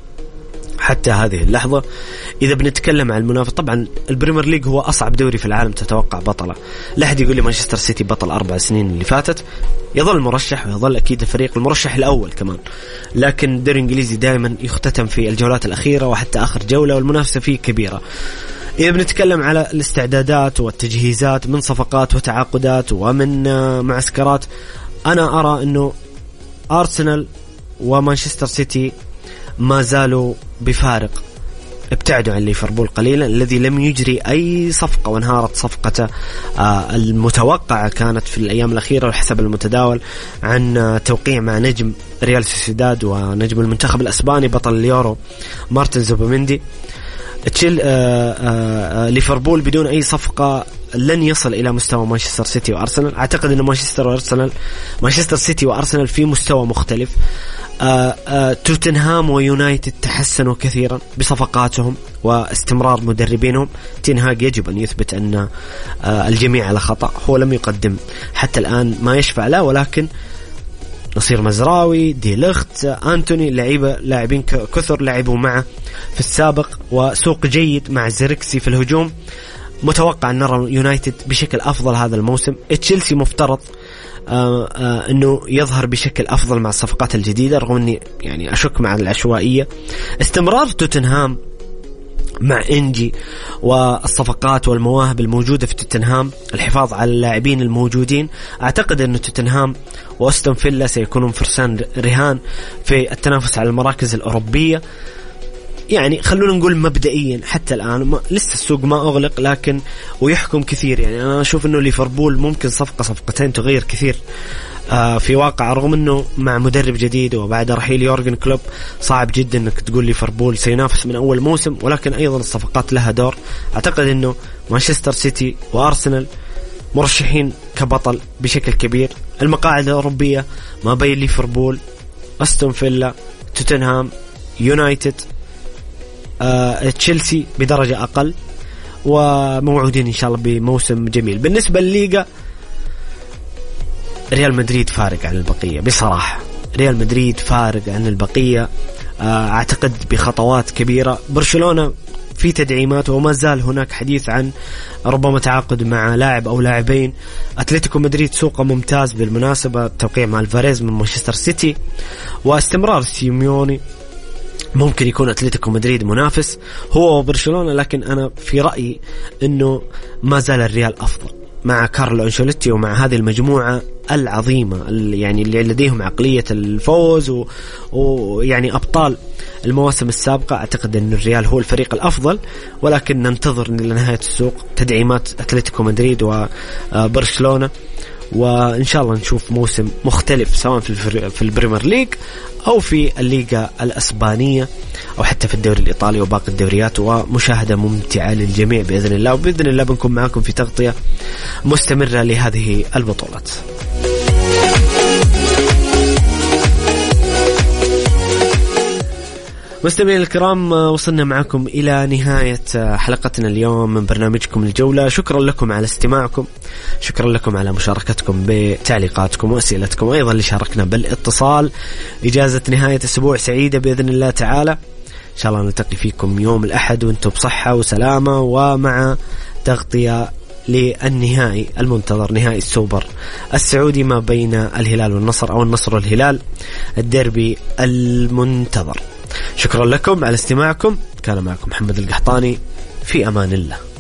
حتى هذه اللحظة إذا بنتكلم عن المنافس، طبعا البريمير ليج هو أصعب دوري في العالم تتوقع بطلة. لا أحد يقول لي مانشستر سيتي بطل أربع سنين اللي فاتت، يظل مرشح ويظل أكيد الفريق المرشح الأول كمان، لكن الدوري الإنجليزي دائما يختتم في الجولات الأخيرة وحتى آخر جولة والمنافسة فيه كبيرة. إذا بنتكلم على الاستعدادات والتجهيزات من صفقات وتعاقدات ومن معسكرات، أنا أرى أنه أرسنال ومانشستر سيتي ما زالوا بفارق، ابتعدوا عن ليفربول قليلا الذي لم يجري أي صفقة وانهارت صفقته آه المتوقعة كانت في الأيام الأخيرة والحسب المتداول عن آه توقيع مع نجم ريال سوسيداد ونجم المنتخب الأسباني بطل اليورو مارتن زوبيميندي. تشيل آه آه ليفربول بدون أي صفقة لن يصل إلى مستوى مانشستر سيتي وأرسنال. أعتقد أن مانشستر وأرسنال مانشستر سيتي وأرسنال في مستوى مختلف. آه آه توتنهام ويونايتد تحسنوا كثيرا بصفقاتهم واستمرار مدربينهم. تنهاج يجب أن يثبت أن آه الجميع على خطأ، هو لم يقدم حتى الآن ما يشفع له، ولكن نصير مزراوي دي لخت أنتوني لعيبة لاعبين كثر لعبوا معه في السابق، وسوق جيد مع زيركسي في الهجوم. متوقع أن نرى يونايتد بشكل أفضل هذا الموسم. تشيلسي مفترض آه آه أنه يظهر بشكل أفضل مع الصفقات الجديدة، رغم أني يعني أشك مع العشوائية. استمرار توتنهام مع إنجي والصفقات والمواهب الموجودة في توتنهام، الحفاظ على اللاعبين الموجودين. أعتقد أن توتنهام وأستون فيلا سيكونون فرسان رهان في التنافس على المراكز الأوروبية. يعني خلونا نقول مبدئيا حتى الآن لسه السوق ما أغلق، لكن ويحكم كثير. يعني أنا أشوف أنه ليفربول ممكن صفقة صفقتين تغير كثير آه في واقع، رغم أنه مع مدرب جديد وبعد رحيل يورجن كلوب صعب جدا أنك تقول ليفربول سينافس من أول موسم، ولكن أيضا الصفقات لها دور. أعتقد أنه مانشستر سيتي وأرسنال مرشحين كبطل بشكل كبير. المقاعد الأوروبية ما بين ليفربول، أستون فيلا، توتنهام، يونايتد، آه، تشيلسي بدرجة أقل، وموعودين إن شاء الله بموسم جميل. بالنسبة للليغا ريال مدريد فارق عن البقية بصراحة، ريال مدريد فارق عن البقية آه، أعتقد بخطوات كبيرة. برشلونة في تدعيمات وما زال هناك حديث عن ربما تعاقد مع لاعب أو لاعبين. أتلتيكو مدريد سوقه ممتاز بالمناسبة، توقيع مع الفاريز من مانشستر سيتي، واستمرار سيميوني ممكن يكون أتلتيكو مدريد منافس هو وبرشلونة. لكن أنا في رأيي أنه ما زال الريال أفضل مع كارلو أنشيلوتي ومع هذه المجموعة العظيمة يعني اللي لديهم عقلية الفوز ويعني و... أبطال المواسم السابقة. أعتقد أن الريال هو الفريق الأفضل، ولكن ننتظر لنهاية السوق تدعيمات أتلتيكو مدريد وبرشلونة، وإن شاء الله نشوف موسم مختلف سواء في في البريمير ليج أو في الليغا الأسبانية أو حتى في الدوري الإيطالي وباقي الدوريات، ومشاهدة ممتعة للجميع بإذن الله. وبإذن الله بنكون معكم في تغطية مستمرة لهذه البطولات. مستمعين الكرام، وصلنا معكم إلى نهاية حلقتنا اليوم من برنامجكم الجولة. شكرا لكم على استماعكم، شكرا لكم على مشاركتكم بتعليقاتكم وأسئلتكم، وأيضا اللي شاركنا بالاتصال. إجازة نهاية أسبوع سعيدة بإذن الله تعالى. إن شاء الله نلتقي فيكم يوم الأحد وأنتم بصحة وسلامة، ومع تغطية للنهائي المنتظر، نهائي السوبر السعودي ما بين الهلال والنصر أو النصر والهلال، الديربي المنتظر. شكرا لكم على استماعكم، كان معكم محمد القحطاني، في أمان الله.